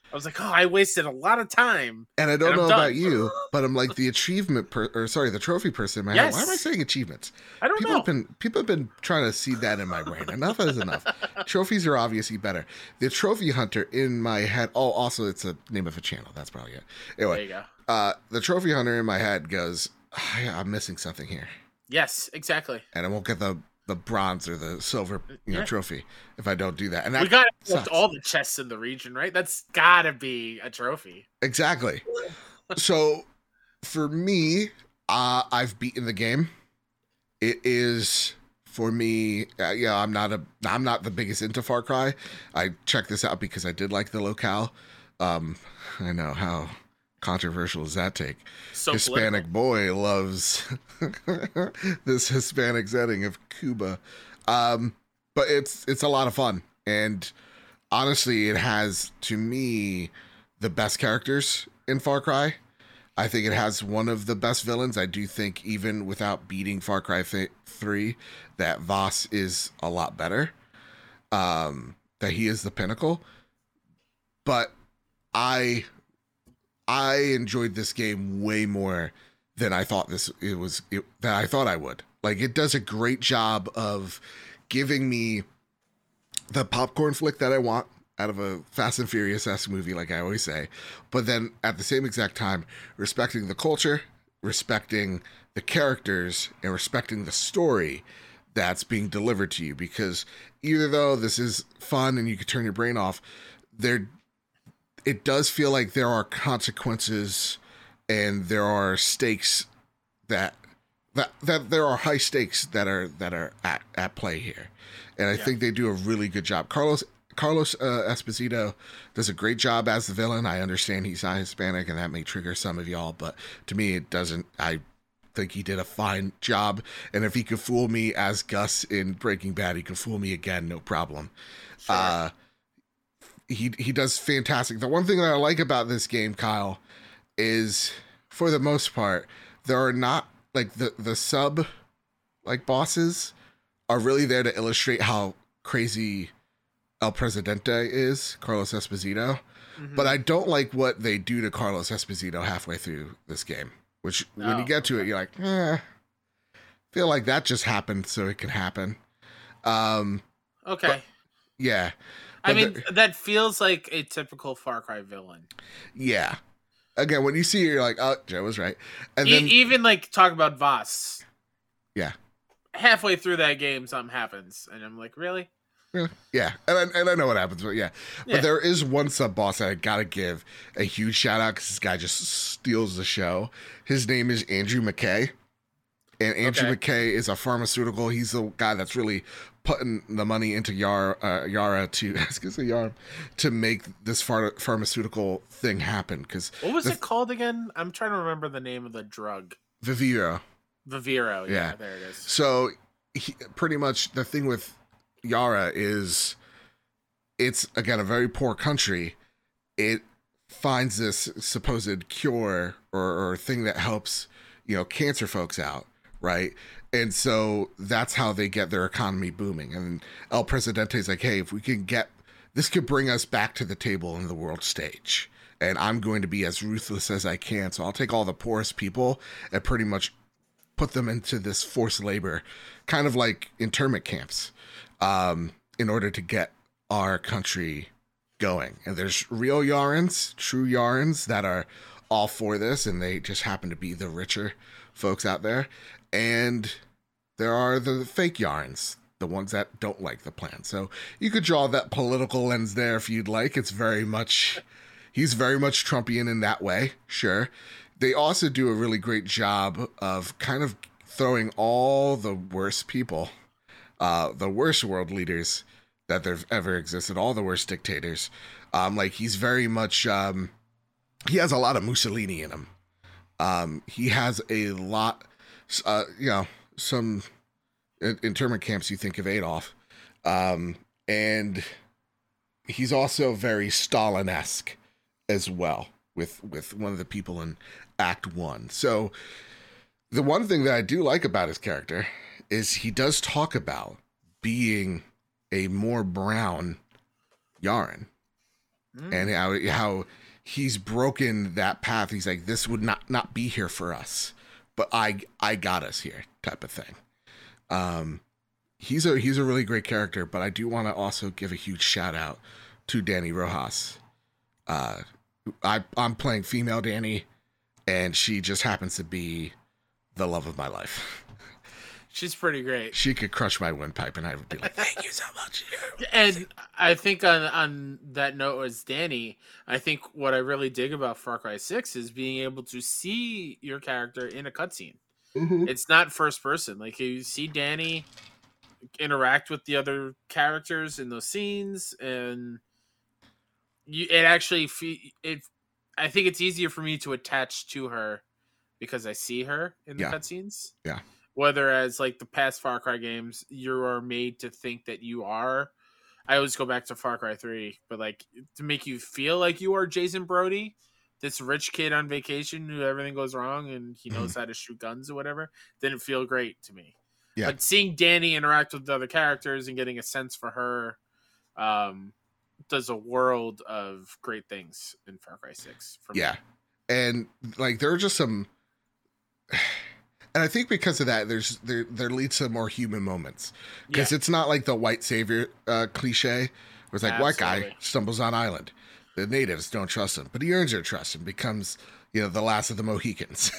I was like, oh, I wasted a lot of time. And I don't know I'm done. about you, but I'm like the the trophy person in my head. Why am I saying achievements? I don't know. People have been trying to seed that in my brain. Enough is enough. Trophies are obviously better. The trophy hunter in my head. Oh, also it's the name of a channel. That's probably it. Anyway, there you go. The trophy hunter in my head goes, I'm missing something here. Yes, exactly. And I won't get the bronze or the silver trophy if I don't do that. And that we got to collect all the chests in the region, right? That's gotta be a trophy. Exactly. So for me, I've beaten the game. It is for me. I'm not the biggest into Far Cry. I checked this out because I did like the locale. I know how controversial does that take? So Hispanic boy loves this Hispanic setting of Cuba, but it's a lot of fun, and honestly, it has to me the best characters in Far Cry. I think it has one of the best villains. I do think even without beating Far Cry 3, that Vaas is a lot better. That he is the pinnacle, but I enjoyed this game way more than I thought that I thought I would. Like, it does a great job of giving me the popcorn flick that I want out of a Fast and Furious-esque movie, like I always say, but then at the same exact time, respecting the culture, respecting the characters, and respecting the story that's being delivered to you. Because even though this is fun and you can turn your brain off, it does feel like there are consequences and there are stakes that there are high stakes that are at play here. And I think they do a really good job. Carlos Esposito does a great job as the villain. I understand he's not Hispanic and that may trigger some of y'all, but to me it doesn't. I think he did a fine job. And if he could fool me as Gus in Breaking Bad, he can fool me again, no problem. Sure. He does fantastic. The one thing that I like about this game, Kyle, is for the most part, there are not like the sub like bosses are really there to illustrate how crazy El Presidente is, Carlos Esposito. Mm-hmm. But I don't like what they do to Carlos Esposito halfway through this game, which when you get to it, you're like, feel like that just happened so it can happen. Okay. But, yeah. I mean, that feels like a typical Far Cry villain. Yeah. Again, when you see it, you're like, oh, Joe was right. And then even like talk about Vaas. Yeah. Halfway through that game, something happens, and I'm like, really? Yeah. And I know what happens, but yeah. But there is one sub boss that I gotta give a huge shout out because this guy just steals the show. His name is Andrew McKay. And Andrew McKay is a pharmaceutical. He's the guy that's really putting the money into Yara to make this pharmaceutical thing happen. Because what was it called again? I'm trying to remember the name of the drug. Viviro. Yeah, there it is. So pretty much the thing with Yara is it's, again, a very poor country. It finds this supposed cure or thing that helps, cancer folks out. Right. And so that's how they get their economy booming. And El Presidente is like, hey, if we can get this, could bring us back to the table in the world stage. And I'm going to be as ruthless as I can. So I'll take all the poorest people and pretty much put them into this forced labor, kind of like internment camps, in order to get our country going. And there's real Yarans, true Yarans that are all for this. And they just happen to be the richer folks out there. And there are the fake Yarns, the ones that don't like the plan. So you could draw that political lens there if you'd like. He's very much Trumpian in that way. Sure. They also do a really great job of kind of throwing all the worst people, the worst world leaders that there've ever existed, all the worst dictators. Like he's very much, he has a lot of Mussolini in him. He has a lot, some internment camps you think of Adolf. And he's also very Stalin-esque as well with one of the people in Act 1. So the one thing that I do like about his character is he does talk about being a more brown Yaran. and how he's broken that path. He's like, this would not be here for us, but I got us here, type of thing. He's a really great character, but I do want to also give a huge shout out to Dani Rojas. I'm playing female Dani, and she just happens to be the love of my life. She's pretty great. She could crush my windpipe, and I would be like, "Thank you so much." And I think on that note, as Dani, I think what I really dig about Far Cry 6 is being able to see your character in a cutscene. Mm-hmm. It's not first person. Like, you see Dani interact with the other characters in those scenes, and I think it's easier for me to attach to her because I see her in the cutscenes. Yeah. Whether as like the past Far Cry games, you are made to think that you are. I always go back to Far Cry 3, but like to make you feel like you are Jason Brody, this rich kid on vacation who everything goes wrong and he knows how to shoot guns or whatever, didn't feel great to me. Yeah. But seeing Dani interact with the other characters and getting a sense for her does a world of great things in Far Cry 6 for me. And like there are just some, and I think because of that, there leads to more human moments, because it's not like the white savior cliche where it's like white guy stumbles on island, the natives don't trust him, but he earns their trust and becomes the last of the Mohicans.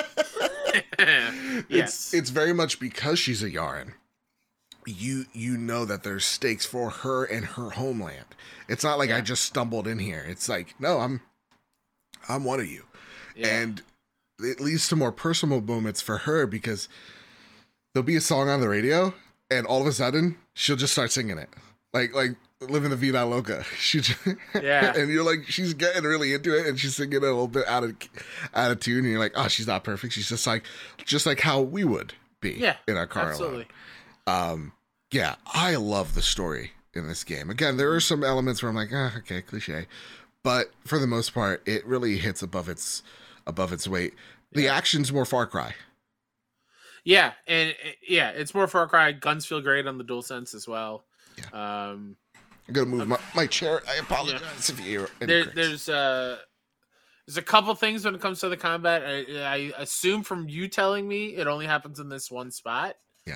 Yes, it's very much because she's a Yaren. You know that there's stakes for her and her homeland. It's not like I just stumbled in here. It's like, no, I'm one of you, and it leads to more personal moments for her, because there'll be a song on the radio and all of a sudden she'll just start singing it. Like Living the Vida Loca. And you're like, she's getting really into it and she's singing it a little bit out of tune. And you're like, oh, she's not perfect. She's just like how we would be in our car. Absolutely. Alone. I love the story in this game. Again, there are some elements where I'm like, okay, cliche. But for the most part, it really hits above its weight. The action's more Far Cry. Yeah, and it's more Far Cry. Guns feel great on the DualSense as well. I'm gonna move my chair. I apologize if you hear there's a couple things when it comes to the combat. I assume from you telling me it only happens in this one spot.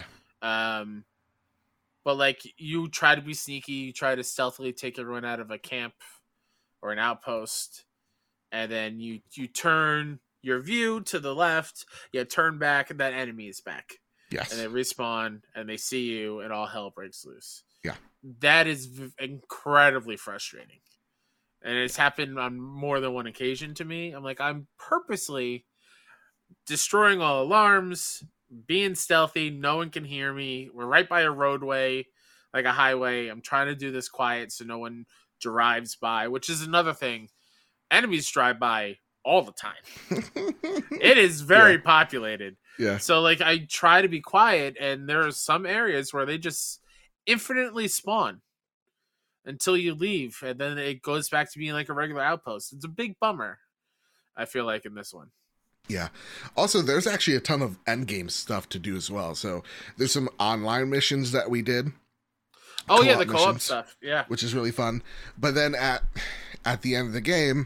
But like, you try to be sneaky, you try to stealthily take everyone out of a camp or an outpost, and then you turn your view to the left, you turn back, and that enemy is back. Yes. And they respawn, and they see you, and all hell breaks loose. Yeah. That is incredibly frustrating. And it's happened on more than one occasion to me. I'm like, I'm purposely destroying all alarms, being stealthy, no one can hear me. We're right by a roadway, like a highway. I'm trying to do this quiet so no one drives by, which is another thing. Enemies drive by all the time. It is very populated. Yeah. So like, I try to be quiet, and there are some areas where they just infinitely spawn until you leave, and then it goes back to being like a regular outpost. It's a big bummer, I feel like, in this one. Yeah. Also, there's actually a ton of endgame stuff to do as well. So there's some online missions that we did. Oh yeah, the co-op stuff. Yeah. Which is really fun. But then at the end of the game,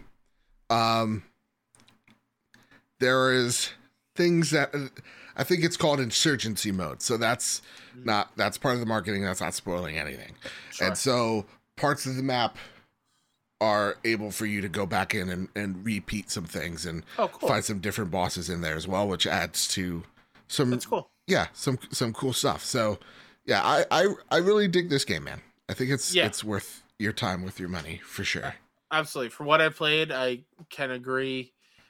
there is things that I think it's called insurgency mode. So that's part of the marketing. That's not spoiling anything. Sure. And so parts of the map are able for you to go back in and repeat some things and find some different bosses in there as well, which adds to some That's cool. Yeah, some cool stuff. So yeah, I really dig this game, man. I think it's worth your time with your money for sure. Absolutely. From what I played, I can agree.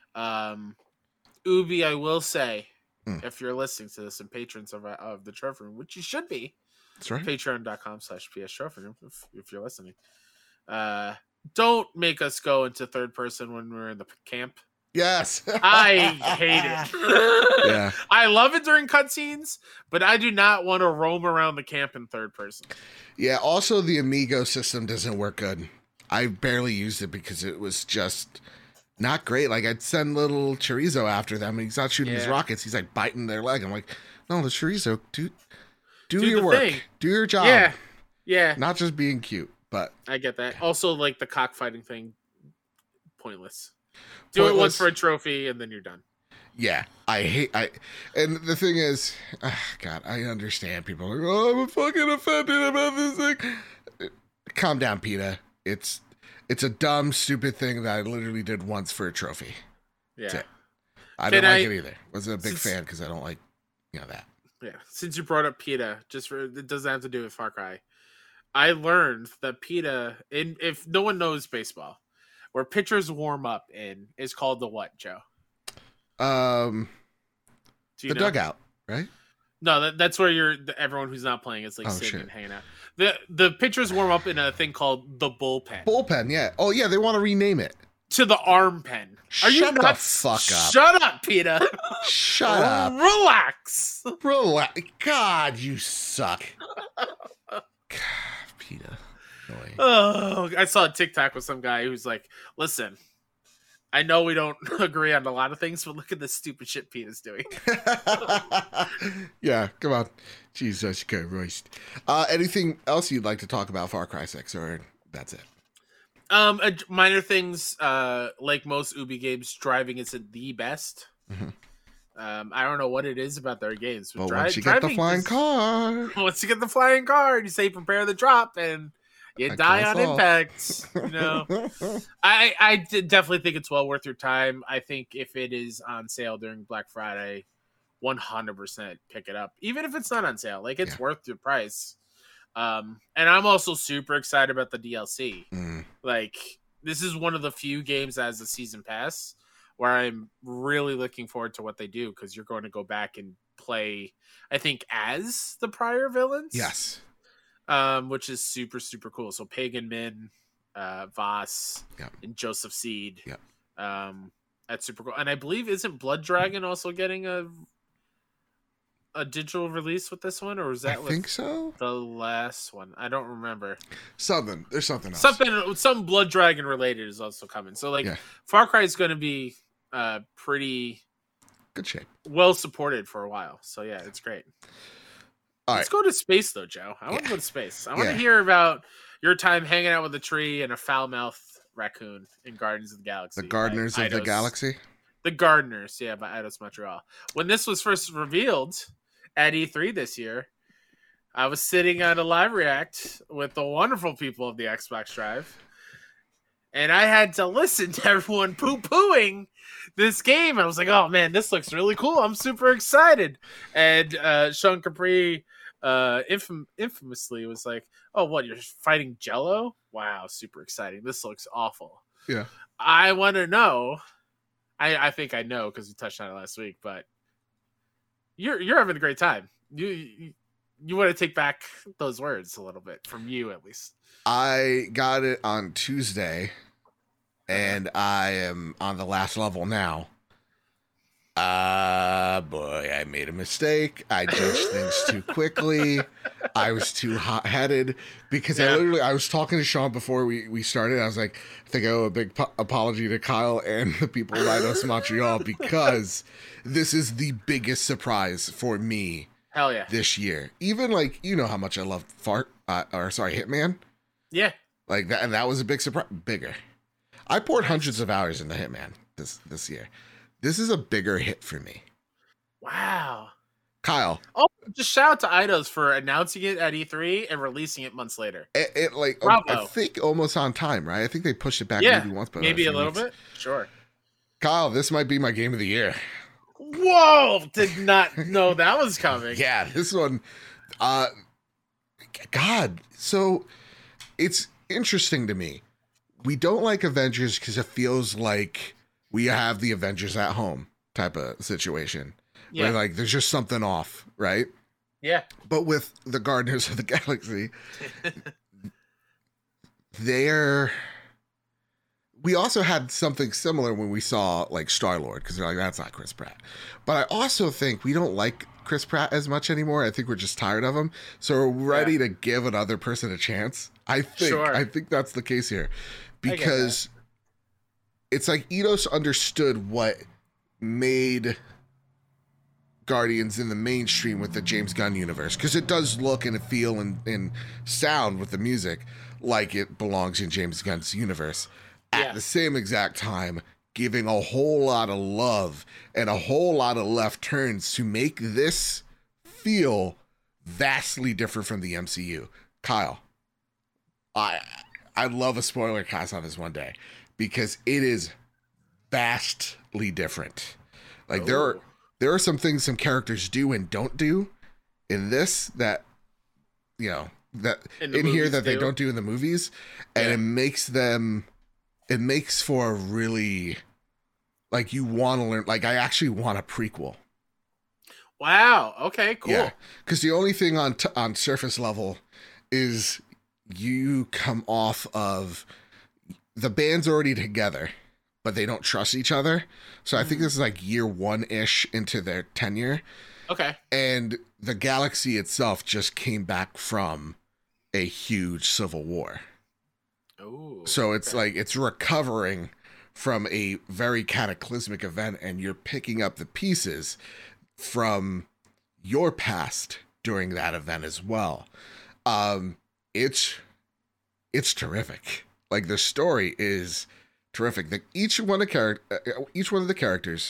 Ubi, I will say, if you're listening to this and patrons of the Trophy Room, which you should be, that's right. Patreon.com/PS Trophy Room if you're listening. Don't make us go into third person when we're in the camp. Yes. I hate it. Yeah. I love it during cutscenes, but I do not want to roam around the camp in third person. Yeah, also the Amigo system doesn't work good. I barely used it because it was just not great. Like, I'd send little Chorizo after them, and he's not shooting his rockets. He's like biting their leg. I'm like, no, the Chorizo, do your work. Thing. Do your job. Yeah. Not just being cute. But I get that. Also, like the cockfighting thing, pointless. Do it once for a trophy, and then you're done. Yeah, and the thing is, God, I understand people are like, oh, I'm fucking offended about this thing. Calm down, PETA. It's a dumb, stupid thing that I literally did once for a trophy. Yeah. That's it. I don't like it either. Wasn't a big fan because I don't like, that. Yeah. Since you brought up PETA, it doesn't have to do with Far Cry. I learned that PETA, if no one knows baseball, where pitchers warm up in is called the what, Joe? The dugout, right? No, that's where everyone who's not playing is like sitting and hanging out. The pitchers warm up in a thing called the bullpen. Bullpen, yeah. Oh yeah, they want to rename it to the arm pen. Shut the fuck up. Shut up, PETA. Shut up. Relax. God, you suck. God, PETA. Annoying. Oh, I saw a TikTok with some guy who's like, listen, I know we don't agree on a lot of things, but look at the stupid shit PETA's doing. Yeah, come on. Jesus Christ. Anything else you'd like to talk about Far Cry 6, or that's it? Minor things, like most Ubi games, driving isn't the best. Mm-hmm. I don't know what it is about their games. But once you get the flying car. Once you get the flying car, you say prepare the drop, and you die on impact. I definitely think it's well worth your time. I think if it is on sale during Black Friday, 100% pick it up. Even if it's not on sale, like it's worth the price. And I'm also super excited about the DLC. Like this is one of the few games that has a season pass where I'm really looking forward to what they do, because you're going to go back and play, I think, as the prior villains. Yes. Which is super, super cool. So Pagan Min, Voss, and Joseph Seed. That's super cool. And I believe, isn't Blood Dragon also getting a digital release with this one, or was that? I think so. The last one, I don't remember. There's something else. Some Blood Dragon related is also coming. So like, Far Cry is going to be pretty good shape, well supported for a while. So yeah, it's great. Let's go to space, though, Joe. I want to go to space. I want to hear about your time hanging out with a tree and a foul-mouthed raccoon in Guardians of the Galaxy. The Gardeners of the Galaxy? The Gardeners, by Eidos Montreal. When this was first revealed at E3 this year, I was sitting on a live react with the wonderful people of the Xbox Drive, and I had to listen to everyone poo-pooing this game. I was like, oh, man, this looks really cool. I'm super excited. And Sean Capri infamously was like, oh, what, you're fighting Jello? Wow, super exciting. This looks awful. Yeah. I want to know. I think I know because we touched on it last week, but you're having a great time. You want to take back those words a little bit, from you at least. I got it on Tuesday, and I am on the last level now. Boy, I made a mistake. I judged things too quickly. I was too hot-headed because I was talking to Sean before we started. I was like, I think I owe a big apology to Kyle and the people of Eidos Montreal, because this is the biggest surprise for me. Hell yeah. This year. Even like, you know how much I love Hitman. Yeah. Like that, and that was a big surprise. Bigger. I poured hundreds of hours into Hitman this year. This is a bigger hit for me. Wow. Kyle. Oh, just shout out to Eidos for announcing it at E3 and releasing it months later. I think almost on time, right? I think they pushed it back maybe once, but maybe a little bit. Sure. Kyle, this might be my game of the year. Whoa! Did not know that was coming. Yeah, this one. God, so it's interesting to me. We don't like Avengers because it feels like we have the Avengers at home type of situation. Yeah. Where like there's just something off, right? Yeah. But with the Gardeners of the Galaxy, we also had something similar when we saw like Star-Lord, because they're like, that's not Chris Pratt. But I also think we don't like Chris Pratt as much anymore. I think we're just tired of him. So we're ready to give another person a chance. I think that's the case here. Because it's like Eidos understood what made Guardians in the mainstream with the James Gunn universe, because it does look and feel and sound with the music like it belongs in James Gunn's universe. At Yeah. the same exact time, giving a whole lot of love and a whole lot of left turns to make this feel vastly different from the MCU. Kyle, I'd love a spoiler cast on this one day because it is vastly different. Like there are some things some characters do and don't do in this that that in here that they don't do in the movies, and it makes for a really, like, you want to learn. Like, I actually want a prequel. Wow. Okay. Cool. Yeah, because the only thing on surface level is you come off of the band's already together, but they don't trust each other. So I think this is like year 1-ish into their tenure. Okay. And the galaxy itself just came back from a huge civil war. Oh. So it's like it's recovering from a very cataclysmic event, and you're picking up the pieces from your past during that event as well. It's terrific. Like, the story is terrific. Each one of the characters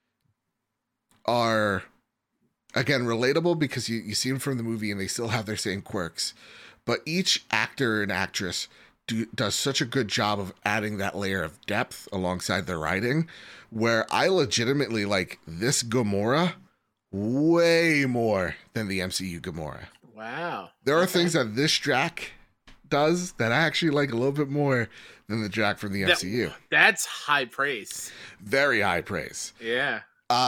are, again, relatable because you see them from the movie and they still have their same quirks. But each actor and actress does such a good job of adding that layer of depth alongside their writing, where I legitimately like this Gamora way more than the MCU Gamora. Wow. There are things that this Drac does that I actually like a little bit more than the Drac from the MCU. That's high praise. Very high praise. Yeah.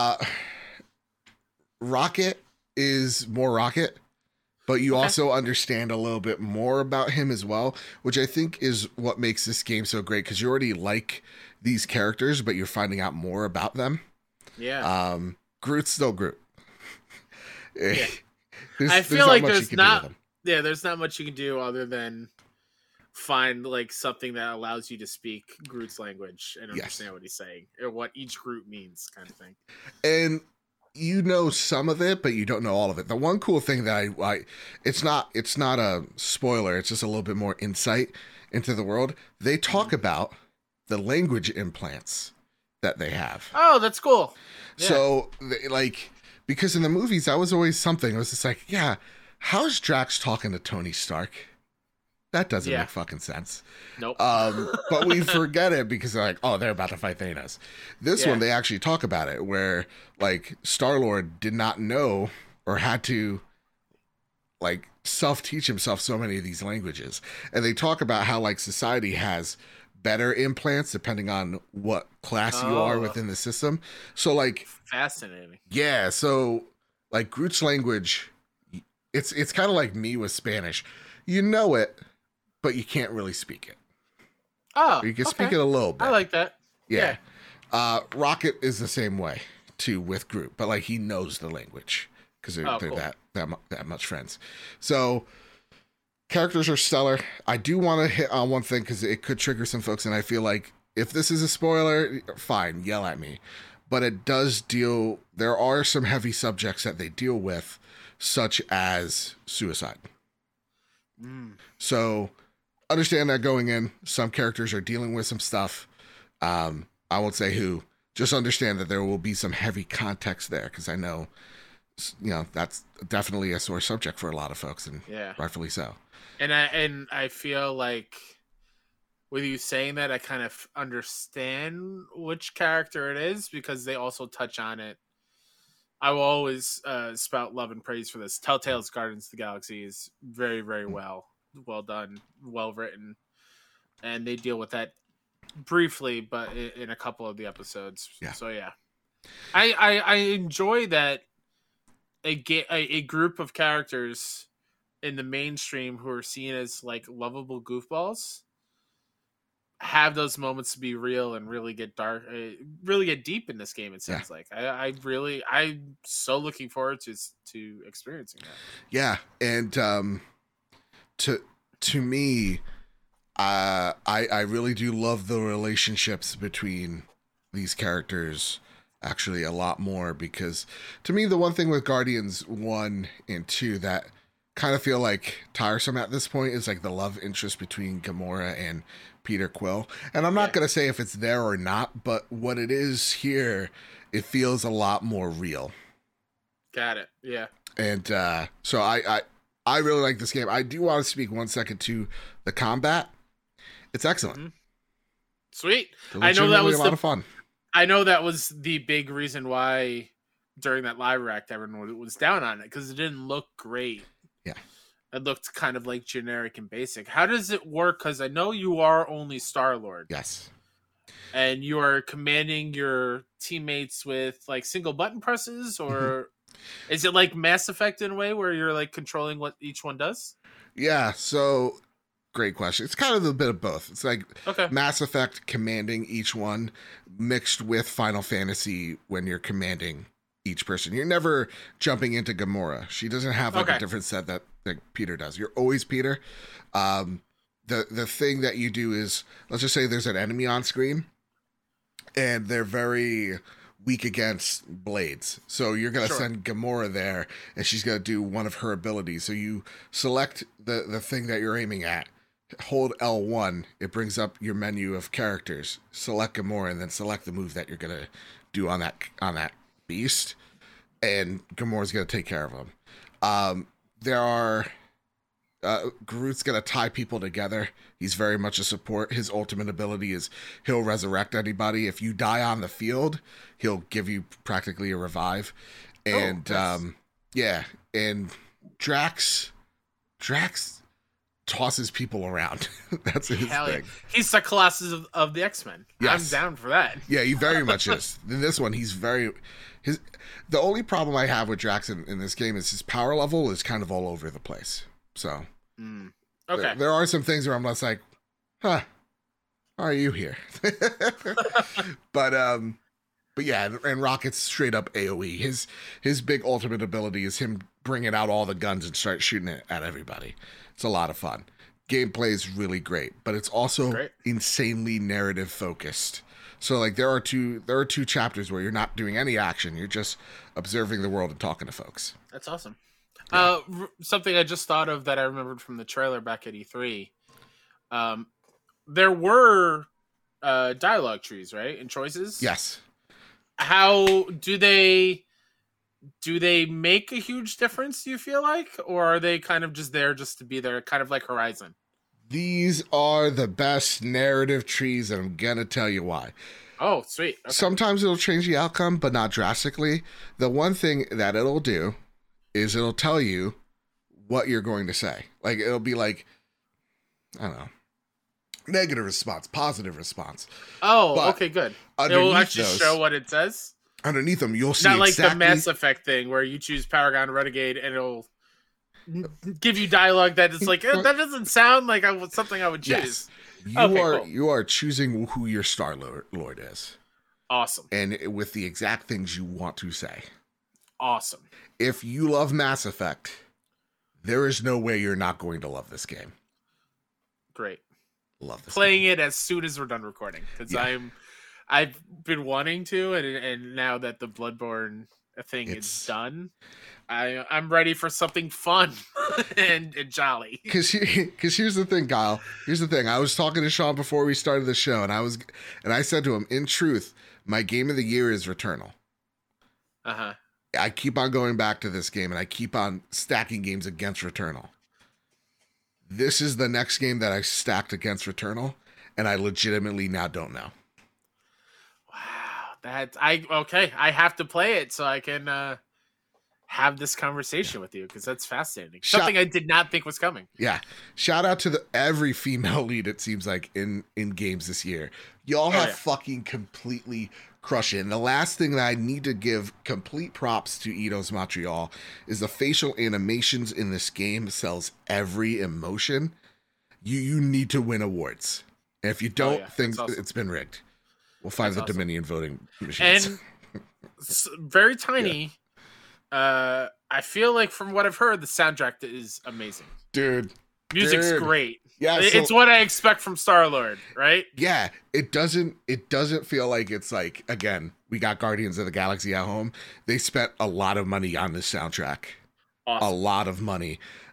Rocket is more Rocket, but you also understand a little bit more about him as well, which I think is what makes this game so great, because you already like these characters, but you're finding out more about them. Yeah. Groot's still Groot. Yeah. I feel like there's not much you can do other than find like something that allows you to speak Groot's language and understand what he's saying or what each Groot means, kind of thing. And you know some of it, but you don't know all of it. The one cool thing that I it's not a spoiler, it's just a little bit more insight into the world. They talk about the language implants that they have. Oh, that's cool. Yeah. So, because in the movies, that was always something. It was just like, yeah, how's Drax talking to Tony Stark? That doesn't make fucking sense. Nope. But we forget it because they're like, oh, they're about to fight Thanos. This one, they actually talk about it where, like, Star-Lord did not know or had to, like, self-teach himself so many of these languages. And they talk about how, like, society has better implants depending on what class you are within the system. So, like... Fascinating. Yeah, so, like, Groot's language, it's kind of like me with Spanish. You know it, but you can't really speak it. Oh, or you can speak it a little bit. I like that. Yeah. Rocket is the same way too with Groot, but like he knows the language because they're cool. that much friends. So characters are stellar. I do want to hit on one thing because it could trigger some folks, and I feel like if this is a spoiler, fine, yell at me. But it does deal. There are some heavy subjects that they deal with, such as suicide. So understand that going in, some characters are dealing with some stuff. I won't say who. Just understand that there will be some heavy context there, because I know, that's definitely a sore subject for a lot of folks, and rightfully so. And I feel like with you saying that, I kind of understand which character it is, because they also touch on it. I will always spout love and praise for this. Telltale's Guardians of the Galaxy is very, very well done, well written, and they deal with that briefly, but in a couple of the episodes. Yeah. So yeah, I enjoy that a group of characters in the mainstream who are seen as like lovable goofballs have those moments to be real and really get dark, really get deep in this game. It seems like I'm so looking forward to experiencing that. Yeah, and to me, I really do love the relationships between these characters actually a lot more, because to me the one thing with Guardians 1 and 2 that kind of feel like tiresome at this point is like the love interest between Gamora and Peter Quill. And I'm not going to say if it's there or not, but what it is here, it feels a lot more real. Got it. Yeah. And so I really like this game. I do want to speak 1 second to the combat. It's excellent. Mm-hmm. Sweet. I know that was a lot of fun. I know that was the big reason why during that live react everyone was down on it, because it didn't look great. Yeah. It looked kind of like generic and basic. How does it work? Because I know you are only Star-Lord. Yes. And you are commanding your teammates with like single button presses, or is it like Mass Effect in a way where you're like controlling what each one does? Yeah, so great question. It's kind of a bit of both. It's like Okay. Mass Effect commanding each one mixed with Final Fantasy when you're commanding each person. You're never jumping into Gamora. She doesn't have like a different set that Peter does. You're always Peter. The thing that you do is, let's just say there's an enemy on screen and they're very weak against blades. So you're going to send Gamora there and she's going to do one of her abilities. So you select the thing that you're aiming at, hold L1, it brings up your menu of characters, select Gamora, and then select the move that you're going to do on that beast, and Gamora's going to take care of him. There are Groot's going to tie people together. He's very much a support. His ultimate ability is he'll resurrect anybody. If you die on the field, he'll give you practically a revive. And nice. And Drax tosses people around. That's his thing. He's the Colossus of the X-Men. Yes. I'm down for that. Yeah, he very much is. In this one, he's the only problem I have with Drax in this game is his power level is kind of all over the place. So okay, there are some things where I'm less like, why are you here? But yeah, and Rocket's straight up AoE. His big ultimate ability is him bringing out all the guns and start shooting it at everybody. It's a lot of fun. Gameplay is really great, but it's also insanely narrative focused. So like there are two chapters where you're not doing any action. You're just observing the world and talking to folks. That's awesome. Yeah. Something I just thought of that I remembered from the trailer back at E3. There were dialogue trees, right? And choices? Yes. How do they make a huge difference, do you feel like? Or are they kind of just there just to be there, kind of like Horizon? These are the best narrative trees, and I'm going to tell you why. Oh, sweet. Okay. Sometimes it'll change the outcome, but not drastically. The one thing that it'll do is it'll tell you what you're going to say. Like, it'll be like, I don't know, negative response, positive response. Oh, but okay, good. It'll actually show what it says? Underneath them, you'll see not like the Mass Effect thing where you choose Paragon Renegade and it'll give you dialogue that is like, that doesn't sound like something I would choose. Yes. You are choosing who your Star-Lord is. Awesome. And with the exact things you want to say. Awesome. If you love Mass Effect, there is no way you're not going to love this game. Great. Love this Playing game. It as soon as we're done recording, because I've been wanting to, and now that the Bloodborne thing is done, I'm ready for something fun and jolly. Because here's the thing, Kyle. Here's the thing. I was talking to Sean before we started the show, and I said to him, in truth, my game of the year is Returnal. Uh-huh. I keep on going back to this game, and I keep on stacking games against Returnal. This is the next game that I stacked against Returnal, and I legitimately now don't know. Wow, I have to play it so I can have this conversation with you, because that's fascinating. Something I did not think was coming. Yeah. Shout out to every female lead, it seems like, in games this year. Y'all have fucking completely crushed it. And the last thing that I need to give complete props to Eidos Montreal is the facial animations in this game sells every emotion. You need to win awards. And if you don't think it's been rigged, we'll find the Dominion voting machines. And very tiny. Yeah. I feel like from what I've heard, the soundtrack is amazing. Dude. Music's great. Yeah, it's what I expect from Star-Lord, right? Yeah, it doesn't feel like it's like, again, we got Guardians of the Galaxy at home. They spent a lot of money on this soundtrack. Awesome. A lot of money.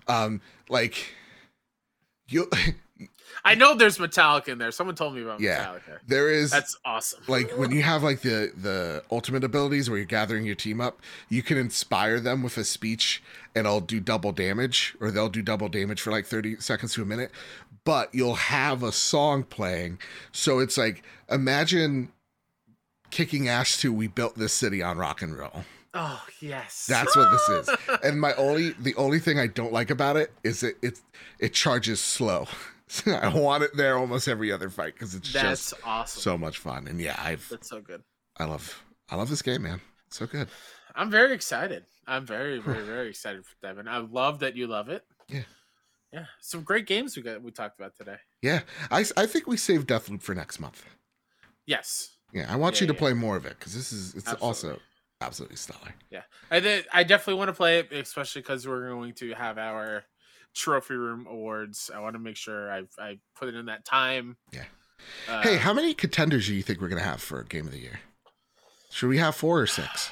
Like you I know there's Metallica in there. Someone told me about yeah, Metallica. there is. That's awesome. Like when you have like the ultimate abilities where you're gathering your team up, you can inspire them with a speech and it'll do double damage, or they'll do double damage for like 30 seconds to a minute, but you'll have a song playing. So it's like, imagine kicking ass to "We Built This City on Rock and Roll." Oh yes, That's what this is. And the only thing I don't like about it is it charges slow. I want it there almost every other fight because it's that's just awesome. so much fun. And yeah, that's so good. I love this game, man. It's so good. I'm very excited. I'm very, very, very excited for Devin. I love that you love it. Yeah. Some great games we talked about today. Yeah, I think we saved Deathloop for next month. Yes. Yeah, I want you to play more of it because it's absolutely. Also absolutely stellar. Yeah, I definitely want to play it, especially because we're going to have our Trophy Room Awards. I want to make sure I put it in that time. Yeah. Hey, how many contenders do you think we're gonna have for Game of the Year? Should we have 4 or 6?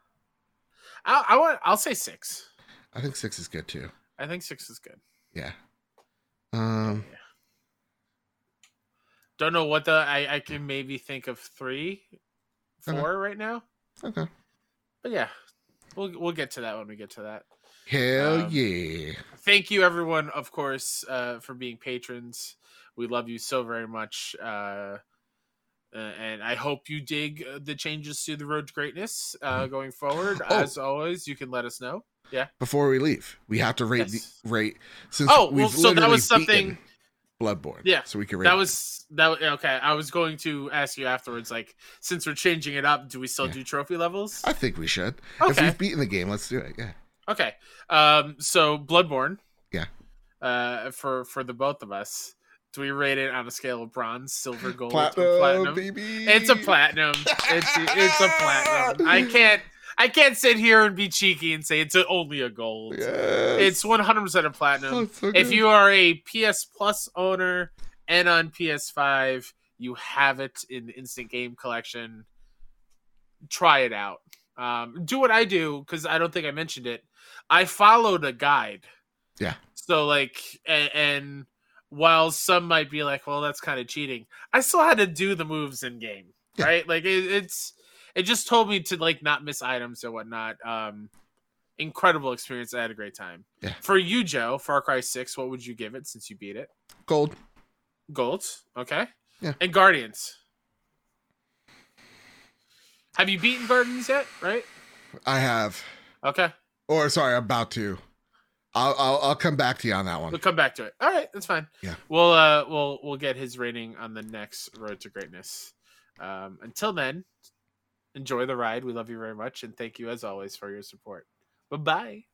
I'll say 6. I think 6 is good too. I think 6 is good. Yeah. Don't know what I can maybe think of 3, 4 right now. Okay. But yeah, we'll get to that when we get to that. Hell yeah. Thank you everyone, of course, for being patrons. We love you so very much. And I hope you dig the changes to the Road to Greatness going forward. As always, you can let us know. Yeah. Before we leave, we have to rate rate since so that was something Bloodborne. Yeah. So we can rate that okay. I was going to ask you afterwards, like, since we're changing it up, do we still do trophy levels? I think we should. Okay. If we've beaten the game, let's do it. Yeah. Okay. So Bloodborne. Yeah. For the both of us, do we rate it on a scale of bronze, silver, gold, platinum, baby? It's a platinum. It's a platinum. I can't sit here and be cheeky and say it's only a gold. Yes. It's 100% a platinum. So if you are a PS Plus owner and on PS5, you have it in the Instant Game Collection. Try it out. Do what I do, because I don't think I mentioned it. I followed a guide. Yeah. So like, and while some might be like, well, that's kind of cheating, I still had to do the moves in game, right? Like it just told me to like not miss items or whatnot. Incredible experience. I had a great time. Yeah. For you, Joe, Far Cry 6, what would you give it since you beat it? Gold. Okay. Yeah. And Guardians. Have you beaten Guardians yet? Right. I have. Okay. Or sorry, I'm about to. I'll come back to you on that one. We'll come back to it. All right, that's fine. Yeah. We'll get his rating on the next Road to Greatness. Until then, enjoy the ride. We love you very much, and thank you as always for your support. Bye-bye.